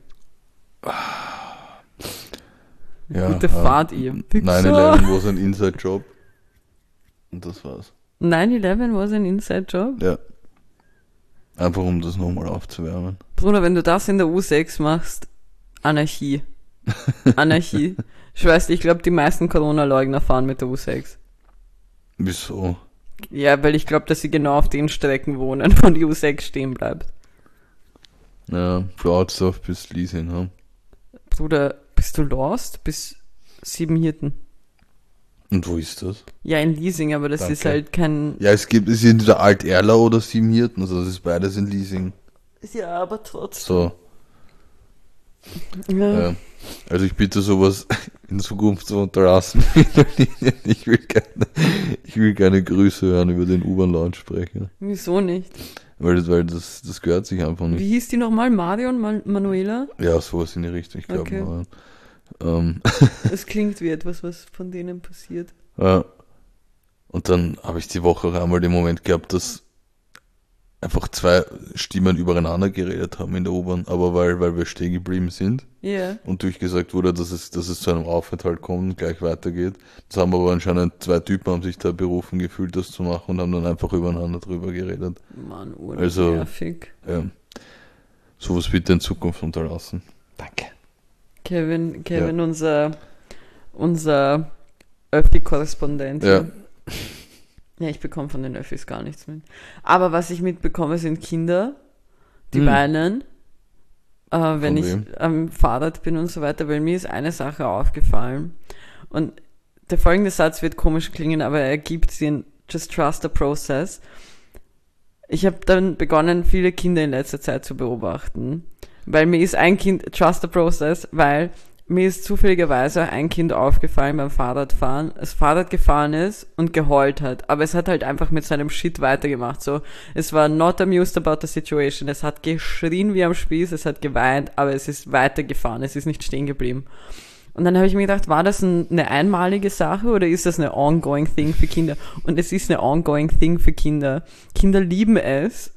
ja, Gute Fahrt, ihr Wichser. 9/11 war ein Inside-Job. Und das war's. 9/11 was ein Inside-Job? Ja. Einfach um das nochmal aufzuwärmen. Bruder, wenn du das in der U6 machst, Anarchie. Anarchie. Ich glaube, die meisten Corona-Leugner fahren mit der U6. Wieso? Ja, weil ich glaube, dass sie genau auf den Strecken wohnen, wo die U6 stehen bleibt. Ja, Cloudstorf bis Liesing, ha? Bruder, bist du lost? Bis 7 Hirten. Und wo ist das? Ja, in Leasing, aber das Danke. ist halt kein... Ja, es ist entweder Alt-Erla oder Siebenhirten, also das ist beides in Leasing. Ja, aber trotzdem. So, Ja. also ich bitte sowas in Zukunft zu unterlassen. Ich will keine Grüße hören über den U-Bahn-Lautsprecher. Wieso nicht? Weil das gehört sich einfach nicht. Wie hieß die nochmal? Marion Manuela? Ja, sowas in die Richtung, ich glaube. Okay. Ähm, Es klingt wie etwas, was von denen passiert. ja. Und dann habe ich die Woche auch einmal den Moment gehabt, dass einfach zwei Stimmen übereinander geredet haben in der U-Bahn, aber weil wir stehen geblieben sind Ja. und durchgesagt wurde, dass es zu einem Aufenthalt kommt und gleich weitergeht. Das haben aber anscheinend zwei Typen haben sich da berufen gefühlt, das zu machen und haben dann einfach übereinander drüber geredet. Mann, Also, nervig. Sowas bitte in Zukunft unterlassen. Danke. Kevin, unser Öffi-Korrespondent. Ja. Ja, ich bekomme von den Öffis gar nichts mit. Aber was ich mitbekomme, sind Kinder, die weinen, wenn ich am Fahrrad bin und so weiter, weil mir ist eine Sache aufgefallen. Und der folgende Satz wird komisch klingen, aber er ergibt Sinn. Just trust the process. Ich habe dann begonnen, viele Kinder in letzter Zeit zu beobachten, weil mir ist ein Kind, trust the process, weil mir ist zufälligerweise ein Kind aufgefallen beim Fahrradfahren, das Fahrrad gefahren ist und geheult hat, aber es hat halt einfach mit seinem Shit weitergemacht, so, es war not amused about the situation, es hat geschrien wie am Spieß, es hat geweint, aber es ist weitergefahren, es ist nicht stehen geblieben. Und dann habe ich mir gedacht, war das eine einmalige Sache oder ist das eine ongoing thing für Kinder? Und es ist eine ongoing thing für Kinder. Kinder lieben es,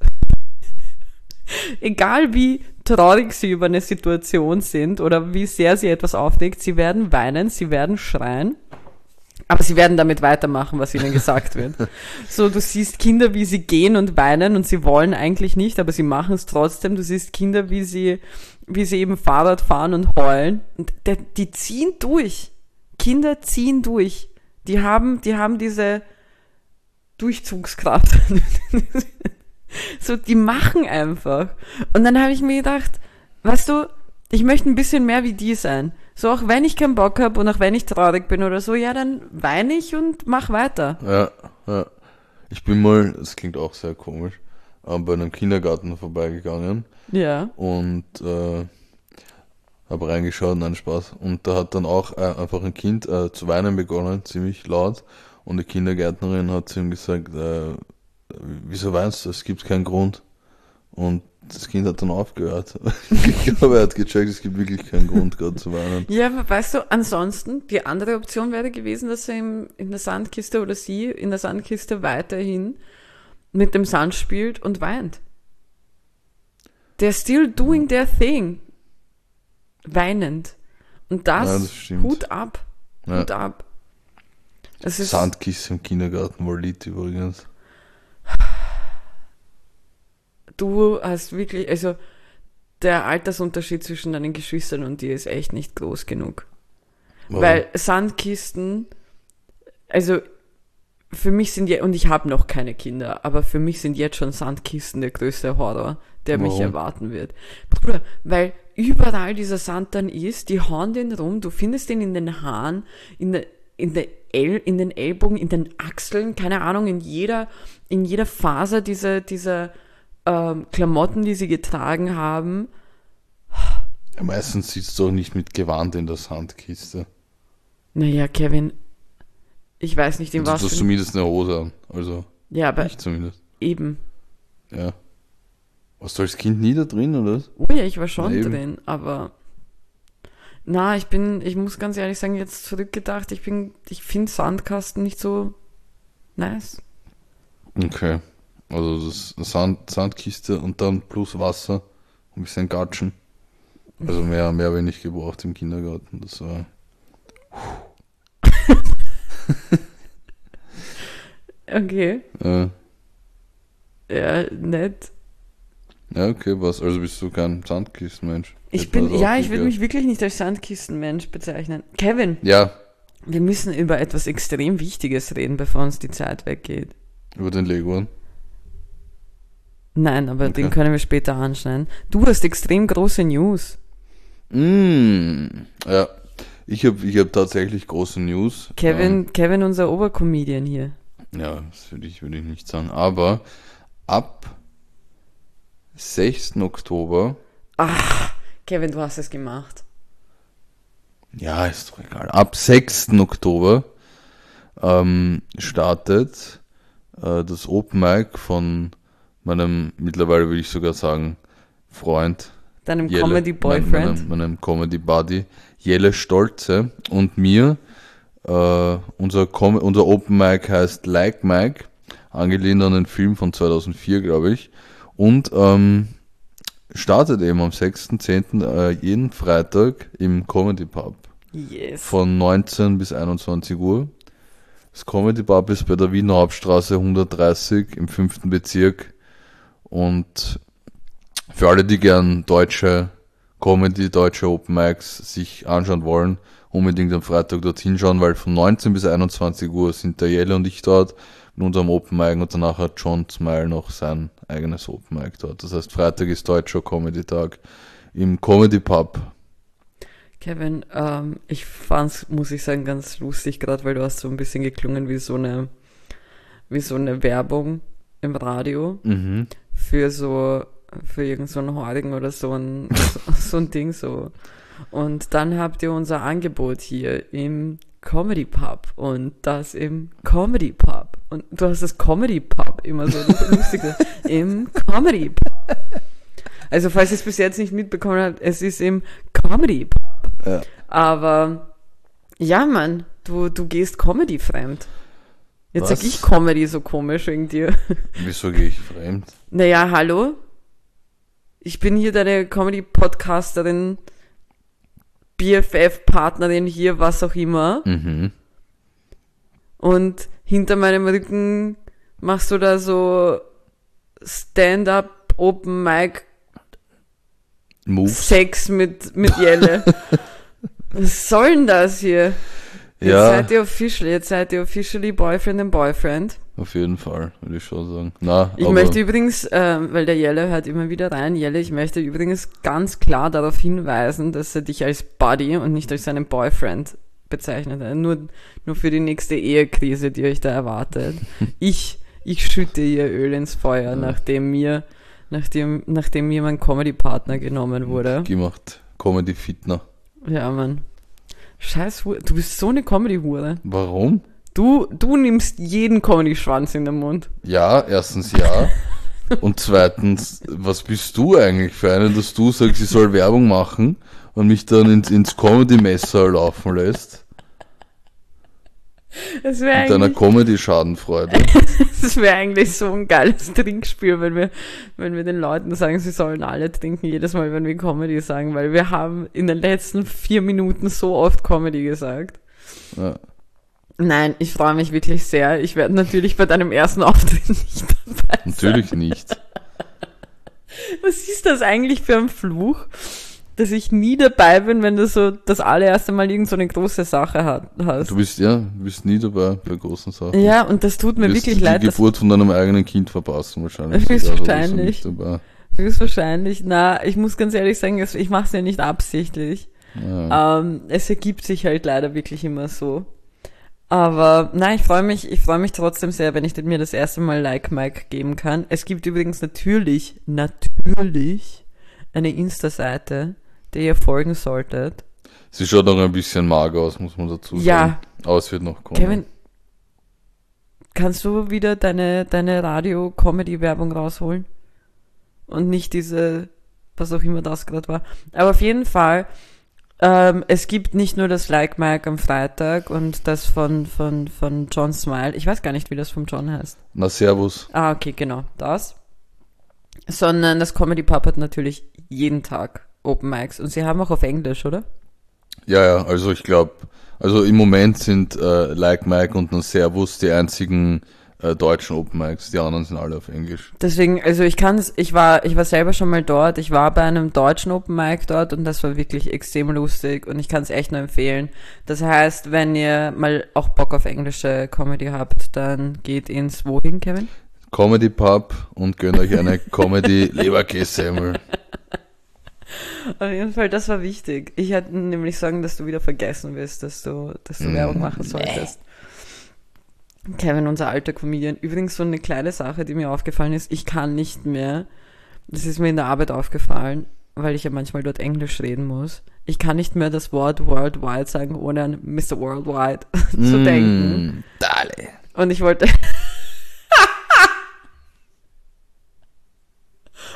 egal wie traurig sie über eine Situation sind oder wie sehr sie etwas aufregt, sie werden weinen, sie werden schreien, aber sie werden damit weitermachen, was ihnen gesagt wird. So, du siehst Kinder, wie sie gehen und weinen und sie wollen eigentlich nicht, aber sie machen es trotzdem. Du siehst Kinder, wie sie eben Fahrrad fahren und heulen. Und die ziehen durch. Kinder ziehen durch. Die haben diese Durchzugskraft. So, die machen einfach. Und dann habe ich mir gedacht, weißt du, ich möchte ein bisschen mehr wie die sein. So, auch wenn ich keinen Bock habe und auch wenn ich traurig bin oder so, ja, dann weine ich und mach weiter. Ja. Ich bin mal, das klingt auch sehr komisch, bei einem Kindergarten vorbeigegangen. Ja. Und habe reingeschaut, nein, Spaß. Und da hat dann auch einfach ein Kind zu weinen begonnen, ziemlich laut. Und die Kindergärtnerin hat zu ihm gesagt, wieso weinst du? Es gibt keinen Grund. Und das Kind hat dann aufgehört. Ich glaube, er hat gecheckt, es gibt wirklich keinen Grund, gerade zu weinen. Ja, aber weißt du, ansonsten, die andere Option wäre gewesen, dass er in der Sandkiste oder sie in der Sandkiste weiterhin mit dem Sand spielt und weint. They're still doing their thing. Weinend. Und das stimmt. Hut ab. Hut ab. Es ist Sandkiste im Kindergarten war Lied übrigens. Du hast wirklich, also der Altersunterschied zwischen deinen Geschwistern und dir ist echt nicht groß genug. Warum? Weil Sandkisten, also für mich sind und ich habe noch keine Kinder, aber für mich sind jetzt schon Sandkisten der größte Horror, der mich erwarten wird. Bruder, weil überall dieser Sand dann ist, die hauen den rum, du findest den in den Haaren, in den Ellbogen, in den Achseln, keine Ahnung, in jeder Faser dieser Klamotten, die sie getragen haben. Ja, meistens sitzt du auch nicht mit Gewand in der Sandkiste. Naja, Kevin, ich weiß nicht, in was. Du hast zumindest eine Hose an. Also, ja, aber ich zumindest. Eben. Ja. Warst du als Kind nie da drin, oder? Oh ja, ich war schon Ja, drin, aber ich muss ganz ehrlich sagen, jetzt zurückgedacht, ich finde Sandkasten nicht so nice. Okay. Also das Sandkiste und dann plus Wasser, ein bisschen Gatschen. Also mehr habe ich nicht gebraucht im Kindergarten. Das war. Okay. Ja, nett. Ja, okay, was? Also bist du kein Sandkistenmensch? Ich würde mich wirklich nicht als Sandkistenmensch bezeichnen. Kevin. Ja. Wir müssen über etwas extrem Wichtiges reden, bevor uns die Zeit weggeht. Über den Leguan? Nein, aber Okay. den können wir später anschneiden. Du hast extrem große News. Ja. Ich hab tatsächlich große News. Kevin, unser Obercomedian hier. Ja, das würde ich nicht sagen. Aber ab 6. Oktober. Ach, Kevin, du hast es gemacht. Ja, ist doch egal. Ab 6. Oktober startet das Open Mic von meinem, mittlerweile würde ich sogar sagen, Freund. Deinem Jelle, Comedy-Boyfriend. meinem Comedy-Buddy Jelle Stolze und mir. Unser Open Mic heißt Like Mike, angelehnt an einen Film von 2004, glaube ich. Und startet eben am 6.10. Jeden Freitag im Comedy Pub Yes. von 19 bis 21 Uhr. Das Comedy Pub ist bei der Wiener Hauptstraße 130 im 5. Bezirk. Und für alle, die gern deutsche Comedy, deutsche Open Mics sich anschauen wollen, unbedingt am Freitag dorthin schauen, weil von 19 bis 21 Uhr sind der Jelle und ich dort in unserem Open Mic und danach hat John Smile noch sein eigenes Open Mic dort. Das heißt, Freitag ist deutscher Comedy-Tag im Comedy Pub. Kevin, ich fand's, muss ich sagen, ganz lustig, gerade weil du hast so ein bisschen geklungen wie so eine Werbung im Radio für irgend so einen Hordigen oder so ein Ding so. Und dann habt ihr unser Angebot hier im Comedy Pub und das im Comedy Pub. Und du hast das Comedy Pub immer so lustig gesagt. Im Comedy Pub. Also falls ihr es bis jetzt nicht mitbekommen habt, es ist im Comedy Pub. Ja. Aber ja, Mann, du gehst Comedy fremd. Jetzt Was? sag ich Comedy so komisch wegen dir. Wieso gehe ich fremd? Naja, hallo? Ich bin hier deine Comedy-Podcasterin, BFF-Partnerin hier, was auch immer. Und hinter meinem Rücken machst du da so Stand-up, Open Mic, Moves. Sex mit Jelle. Was soll denn das hier? Jetzt seid ihr officially Boyfriend and Boyfriend. Auf jeden Fall, würde ich schon sagen. Na, Ich möchte übrigens, weil der Jelle hört immer wieder rein, Jelle, ich möchte übrigens ganz klar darauf hinweisen, dass er dich als Buddy und nicht als seinen Boyfriend bezeichnet hat. Nur für die nächste Ehekrise, die euch da erwartet. Ich schütte hier Öl ins Feuer, nachdem mir mein Comedy-Partner genommen wurde. gemacht. Comedy-Fitner. Ja, Mann. Scheiß Hure. Du bist so eine Comedy-Hure. Warum? Du nimmst jeden Comedy-Schwanz in den Mund. Ja, erstens ja. Und zweitens, was bist du eigentlich für einen, dass du sagst, ich soll Werbung machen und mich dann ins Comedy-Messer laufen lässt? Das wäre Mit deiner eigentlich, Comedy-Schadenfreude. das wär eigentlich so ein geiles Trinkspiel, wenn wir den Leuten sagen, sie sollen alle trinken, jedes Mal, wenn wir Comedy sagen, weil wir haben in den letzten 4 Minuten so oft Comedy gesagt. Ja. Nein, ich freue mich wirklich sehr. Ich werde natürlich bei deinem ersten Auftritt nicht dabei sein. Natürlich nicht. Was ist das eigentlich für ein Fluch, dass ich nie dabei bin, wenn du so das allererste Mal irgend so eine große Sache hast? Du bist nie dabei bei großen Sachen. Ja, und das tut mir Du wirst wirklich leid. die Geburt von deinem eigenen Kind verpassen wahrscheinlich. Höchstwahrscheinlich. Dabei. Höchstwahrscheinlich. Na, ich muss ganz ehrlich sagen, ich mache es ja nicht absichtlich. Ja. Es ergibt sich halt leider wirklich immer so. Aber nein, ich freue mich trotzdem sehr, wenn ich mir das erste Mal Like Mike geben kann. Es gibt übrigens natürlich eine Insta-Seite, der ihr folgen solltet. Sie schaut noch ein bisschen mager aus, muss man dazu sagen. Ja. Aber es wird noch kommen. Kevin, kannst du wieder deine Radio-Comedy-Werbung rausholen? Und nicht diese, was auch immer das gerade war. Aber auf jeden Fall, es gibt nicht nur das Like Mike am Freitag und das von John Smile. Ich weiß gar nicht, wie das vom John heißt. Na, servus. Ah, okay, genau, das. Sondern das Comedy Pub hat natürlich jeden Tag Open Mics. Und sie haben auch auf Englisch, oder? Ja, also ich glaube, im Moment sind Like Mike und Na Servus die einzigen deutschen Open Mics, die anderen sind alle auf Englisch. Deswegen, also ich war selber schon mal dort, ich war bei einem deutschen Open Mic dort und das war wirklich extrem lustig und ich kann es echt nur empfehlen. Das heißt, wenn ihr mal auch Bock auf englische Comedy habt, dann geht ins wohin, Kevin? Comedy Pub und gönnt euch eine Comedy Leberkässemmel. Auf jeden Fall, das war wichtig. Ich hätte nämlich sagen, dass du wieder vergessen wirst, dass du Werbung machen solltest. Kevin, unser alter Comedian. Übrigens so eine kleine Sache, die mir aufgefallen ist. Ich kann nicht mehr, das ist mir in der Arbeit aufgefallen, weil ich ja manchmal dort Englisch reden muss. Ich kann nicht mehr das Wort Worldwide sagen, ohne an Mr. Worldwide zu denken. Dale. Und ich wollte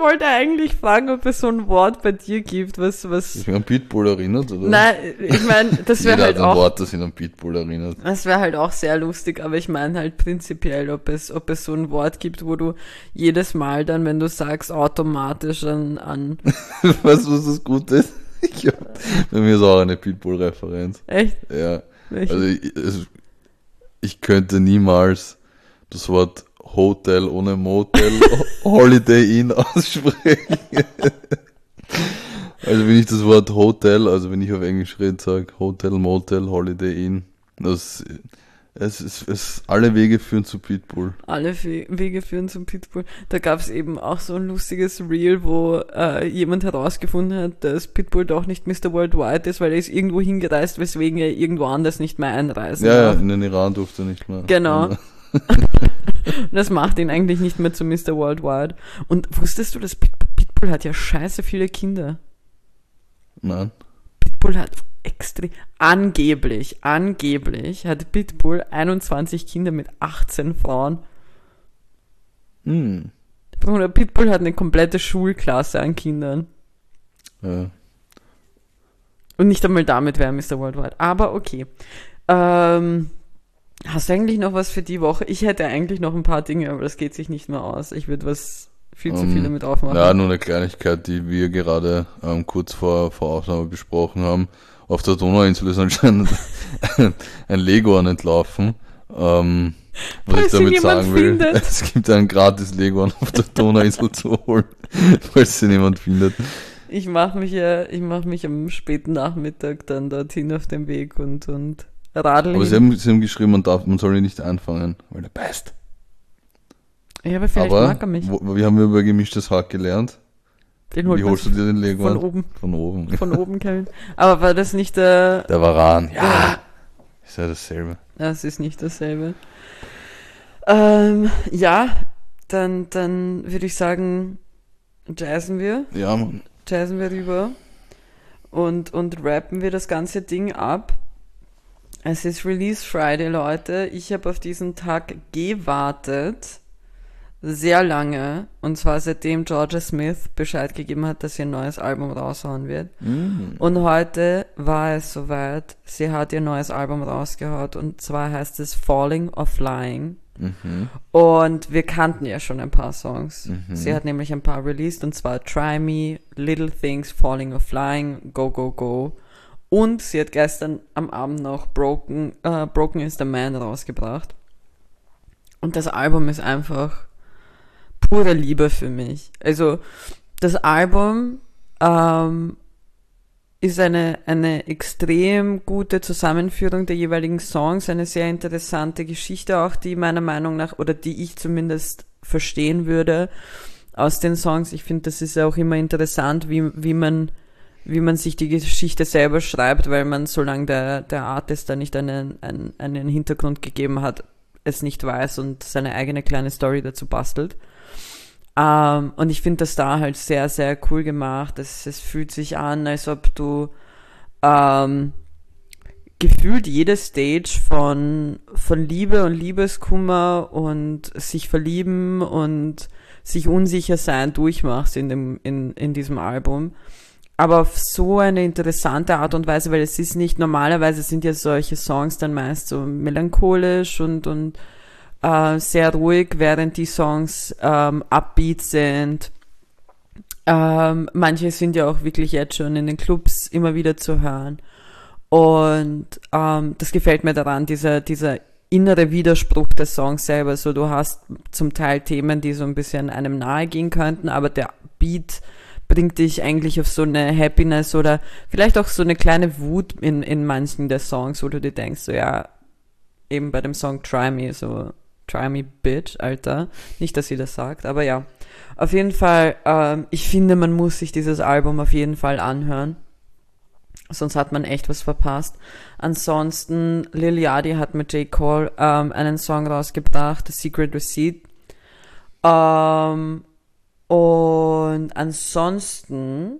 wollte eigentlich fragen, ob es so ein Wort bei dir gibt, was... Ist mich an Pitbull erinnert, oder? Nein, ich meine, das wäre Jeder halt hat ein auch... Wort, das ihn an Pitbull erinnert. Das wäre halt auch sehr lustig, aber ich meine halt prinzipiell, ob es so ein Wort gibt, wo du jedes Mal dann, wenn du sagst, automatisch an Weißt du, was das Gute ist? Bei mir ist auch eine Pitbull-Referenz. echt? Ja. Welche? Also ich könnte niemals das Wort Hotel ohne Motel, Holiday Inn aussprechen. Also wenn ich das Wort Hotel, also wenn ich auf Englisch rede, sage Hotel, Motel, Holiday Inn, alle Wege führen zu Pitbull. Alle Wege führen zum Pitbull. Da gab es eben auch so ein lustiges Reel, wo jemand herausgefunden hat, dass Pitbull doch nicht Mr. Worldwide ist, weil er ist irgendwo hingereist, weswegen er irgendwo anders nicht mehr einreisen Ja, darf. in den Iran durfte er nicht mehr. Genau. Und das macht ihn eigentlich nicht mehr zu Mr. Worldwide. Und wusstest du, dass Pitbull hat ja scheiße viele Kinder? Nein. Pitbull hat angeblich hat Pitbull 21 Kinder mit 18 Frauen. Bruder, Pitbull hat eine komplette Schulklasse an Kindern. Ja. Und nicht einmal damit wäre Mr. Worldwide. Aber okay. Hast du eigentlich noch was für die Woche? Ich hätte eigentlich noch ein paar Dinge, aber das geht sich nicht mehr aus. Ich würde viel zu viel damit aufmachen. Ja, nur eine Kleinigkeit, die wir gerade kurz vor Aufnahme besprochen haben. Auf der Donauinsel ist anscheinend ein Leguan entlaufen. Was ich damit sagen will, es gibt einen gratis Leguan auf der Donauinsel zu holen, falls sie niemand findet. Ich mache mich am späten Nachmittag dann dorthin auf dem Weg und radel Aber hin. sie haben geschrieben, man soll ihn nicht einfangen, weil er beißt. Ja, aber vielleicht mag er mich. Wir haben über gemischtes Hack gelernt. Wie holst du dir den Leguan? Von oben. Von oben. Von oben, Kevin. Aber war das nicht der... Der Varan, ja. Ist ja dasselbe. Das ist nicht dasselbe. Ja, dann würde ich sagen, jazzen wir. Ja, Mann. Jazzen wir rüber. Und rappen wir das ganze Ding ab. Es ist Release Friday, Leute. Ich habe auf diesen Tag gewartet. Sehr lange. Und zwar seitdem Georgia Smith Bescheid gegeben hat, dass sie ein neues Album raushauen wird. Und heute war es soweit. Sie hat ihr neues Album rausgehaut. Und zwar heißt es Falling or Flying. Und wir kannten ja schon ein paar Songs. Sie hat nämlich ein paar released. Und zwar Try Me, Little Things, Falling or Flying, Go, Go, Go. Und sie hat gestern am Abend noch Broken is the Man rausgebracht. Und das Album ist einfach pure Liebe für mich. Also das Album ist eine extrem gute Zusammenführung der jeweiligen Songs, eine sehr interessante Geschichte auch, die meiner Meinung nach, oder die ich zumindest verstehen würde aus den Songs. Ich finde, das ist auch immer interessant, wie man sich die Geschichte selber schreibt, weil man, solange der Artist da nicht einen Hintergrund gegeben hat, es nicht weiß und seine eigene kleine Story dazu bastelt. Und ich finde das da halt sehr, sehr cool gemacht. Es fühlt sich an, als ob du gefühlt jede Stage von Liebe und Liebeskummer und sich verlieben und sich unsicher sein durchmachst in diesem Album. Aber auf so eine interessante Art und Weise, weil es ist nicht, normalerweise sind ja solche Songs dann meist so melancholisch und sehr ruhig, während die Songs upbeat sind. Manche sind ja auch wirklich jetzt schon in den Clubs immer wieder zu hören. Und das gefällt mir daran, dieser innere Widerspruch des Songs selber. So, du hast zum Teil Themen, die so ein bisschen einem nahe gehen könnten, aber der Beat bringt dich eigentlich auf so eine Happiness oder vielleicht auch so eine kleine Wut in manchen der Songs, wo du dir denkst, so ja, eben bei dem Song Try Me, so Try Me Bitch, Alter. Nicht, dass sie das sagt, aber ja. Auf jeden Fall, ich finde, man muss sich dieses Album auf jeden Fall anhören. Sonst hat man echt was verpasst. Ansonsten, Lil Yachty hat mit J. Cole einen Song rausgebracht, The Secret Receipt. Und ansonsten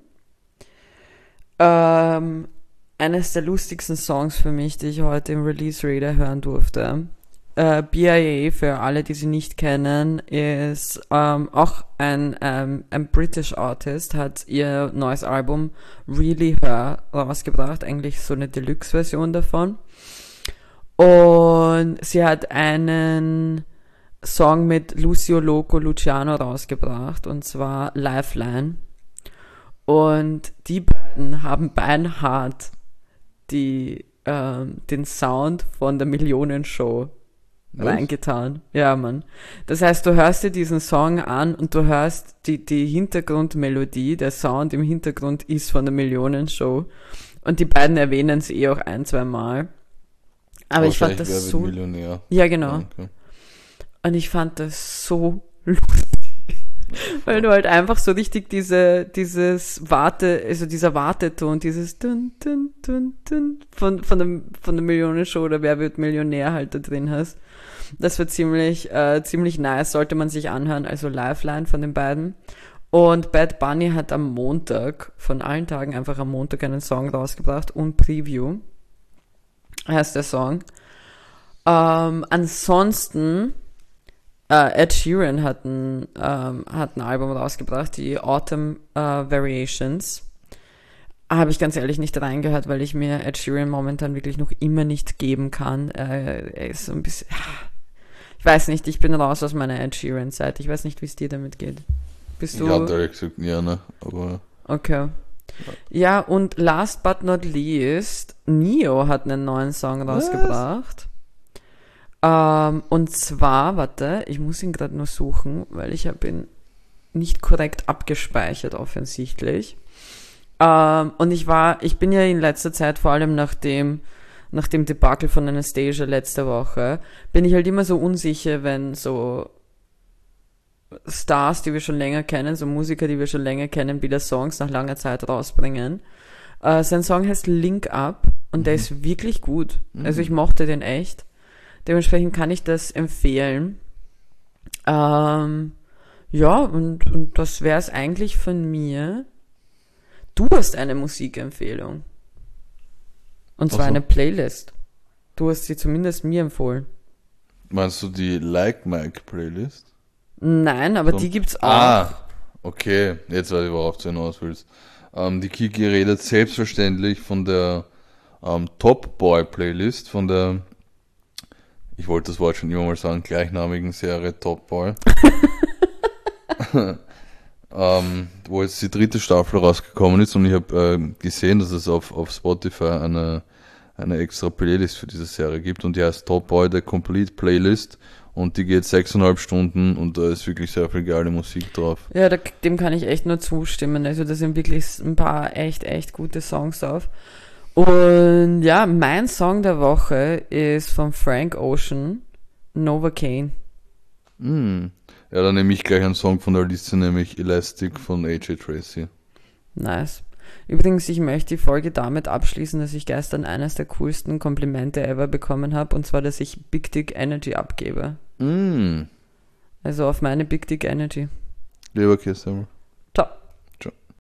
eines der lustigsten Songs für mich, die ich heute im Release Reader hören durfte, BIA, für alle, die sie nicht kennen, ist auch ein British Artist, hat ihr neues Album Really Her rausgebracht, eigentlich so eine Deluxe-Version davon. Und sie hat einen Song mit Lucio Loco Luciano rausgebracht, und zwar Lifeline. Und die beiden haben beinhart den Sound von der Millionenshow reingetan. Ja, Mann. Das heißt, du hörst dir diesen Song an und du hörst die Hintergrundmelodie, der Sound im Hintergrund ist von der Millionenshow. Und die beiden erwähnen es auch ein, zwei Mal. Aber ich fand das so... Millionär. Ja, genau. Okay. Und ich fand das so lustig. Weil du halt einfach so richtig dieser Warteton, dieses Dun, Dun, Dun, Dun von der Millionenshow oder Wer wird Millionär halt da drin hast. Das war ziemlich nice, sollte man sich anhören, also Lifeline von den beiden. Und Bad Bunny hat am Montag, von allen Tagen einfach am Montag einen Song rausgebracht und Preview heißt der Song. Ansonsten Ed Sheeran hat ein Album rausgebracht, die Autumn Variations. Habe ich ganz ehrlich nicht reingehört, weil ich mir Ed Sheeran momentan wirklich noch immer nicht geben kann. Er ist so ein bisschen... Ich weiß nicht, ich bin raus aus meiner Ed Sheeran-Zeit. Ich weiß nicht, wie es dir damit geht. Bist du... Ja, direkt gesagt gerne, aber... Okay. Ja, und last but not least, Neo hat einen neuen Song rausgebracht. Und zwar, warte, ich muss ihn gerade nur suchen, weil ich habe ihn nicht korrekt abgespeichert offensichtlich. Und ich bin ja in letzter Zeit, vor allem nach dem Debakel von Anastasia letzte Woche, bin ich halt immer so unsicher, wenn so Stars, die wir schon länger kennen, so Musiker, die wir schon länger kennen, wieder Songs nach langer Zeit rausbringen. Sein Song heißt Link Up und der ist wirklich gut. Also ich mochte den echt. Dementsprechend kann ich das empfehlen. Ja, und das wäre es eigentlich von mir. Du hast eine Musikempfehlung. Und zwar eine Playlist. Du hast sie zumindest mir empfohlen. Meinst du die Like Mike Playlist? Nein, aber die gibt's auch. Ah, okay. Jetzt weiß ich, worauf du hinaus willst. Die Kiki redet selbstverständlich von der Top Boy Playlist, von der, ich wollte das Wort schon immer mal sagen, gleichnamigen Serie Top Boy. Wo jetzt die 3. Staffel rausgekommen ist, und ich habe gesehen, dass es auf Spotify eine extra Playlist für diese Serie gibt, und die heißt Top Boy, The Complete Playlist, und die geht 6,5 Stunden und da ist wirklich sehr viel geile Musik drauf. Ja, dem kann ich echt nur zustimmen. Also da sind wirklich ein paar echt gute Songs drauf. Und ja, mein Song der Woche ist von Frank Ocean, Novocaine. Ja, dann nehme ich gleich einen Song von der Liste, nämlich Elastic von AJ Tracey. Nice. Übrigens, ich möchte die Folge damit abschließen, dass ich gestern eines der coolsten Komplimente ever bekommen habe, und zwar, dass ich Big Dick Energy abgebe. Also auf meine Big Dick Energy. Lieber Kirsten.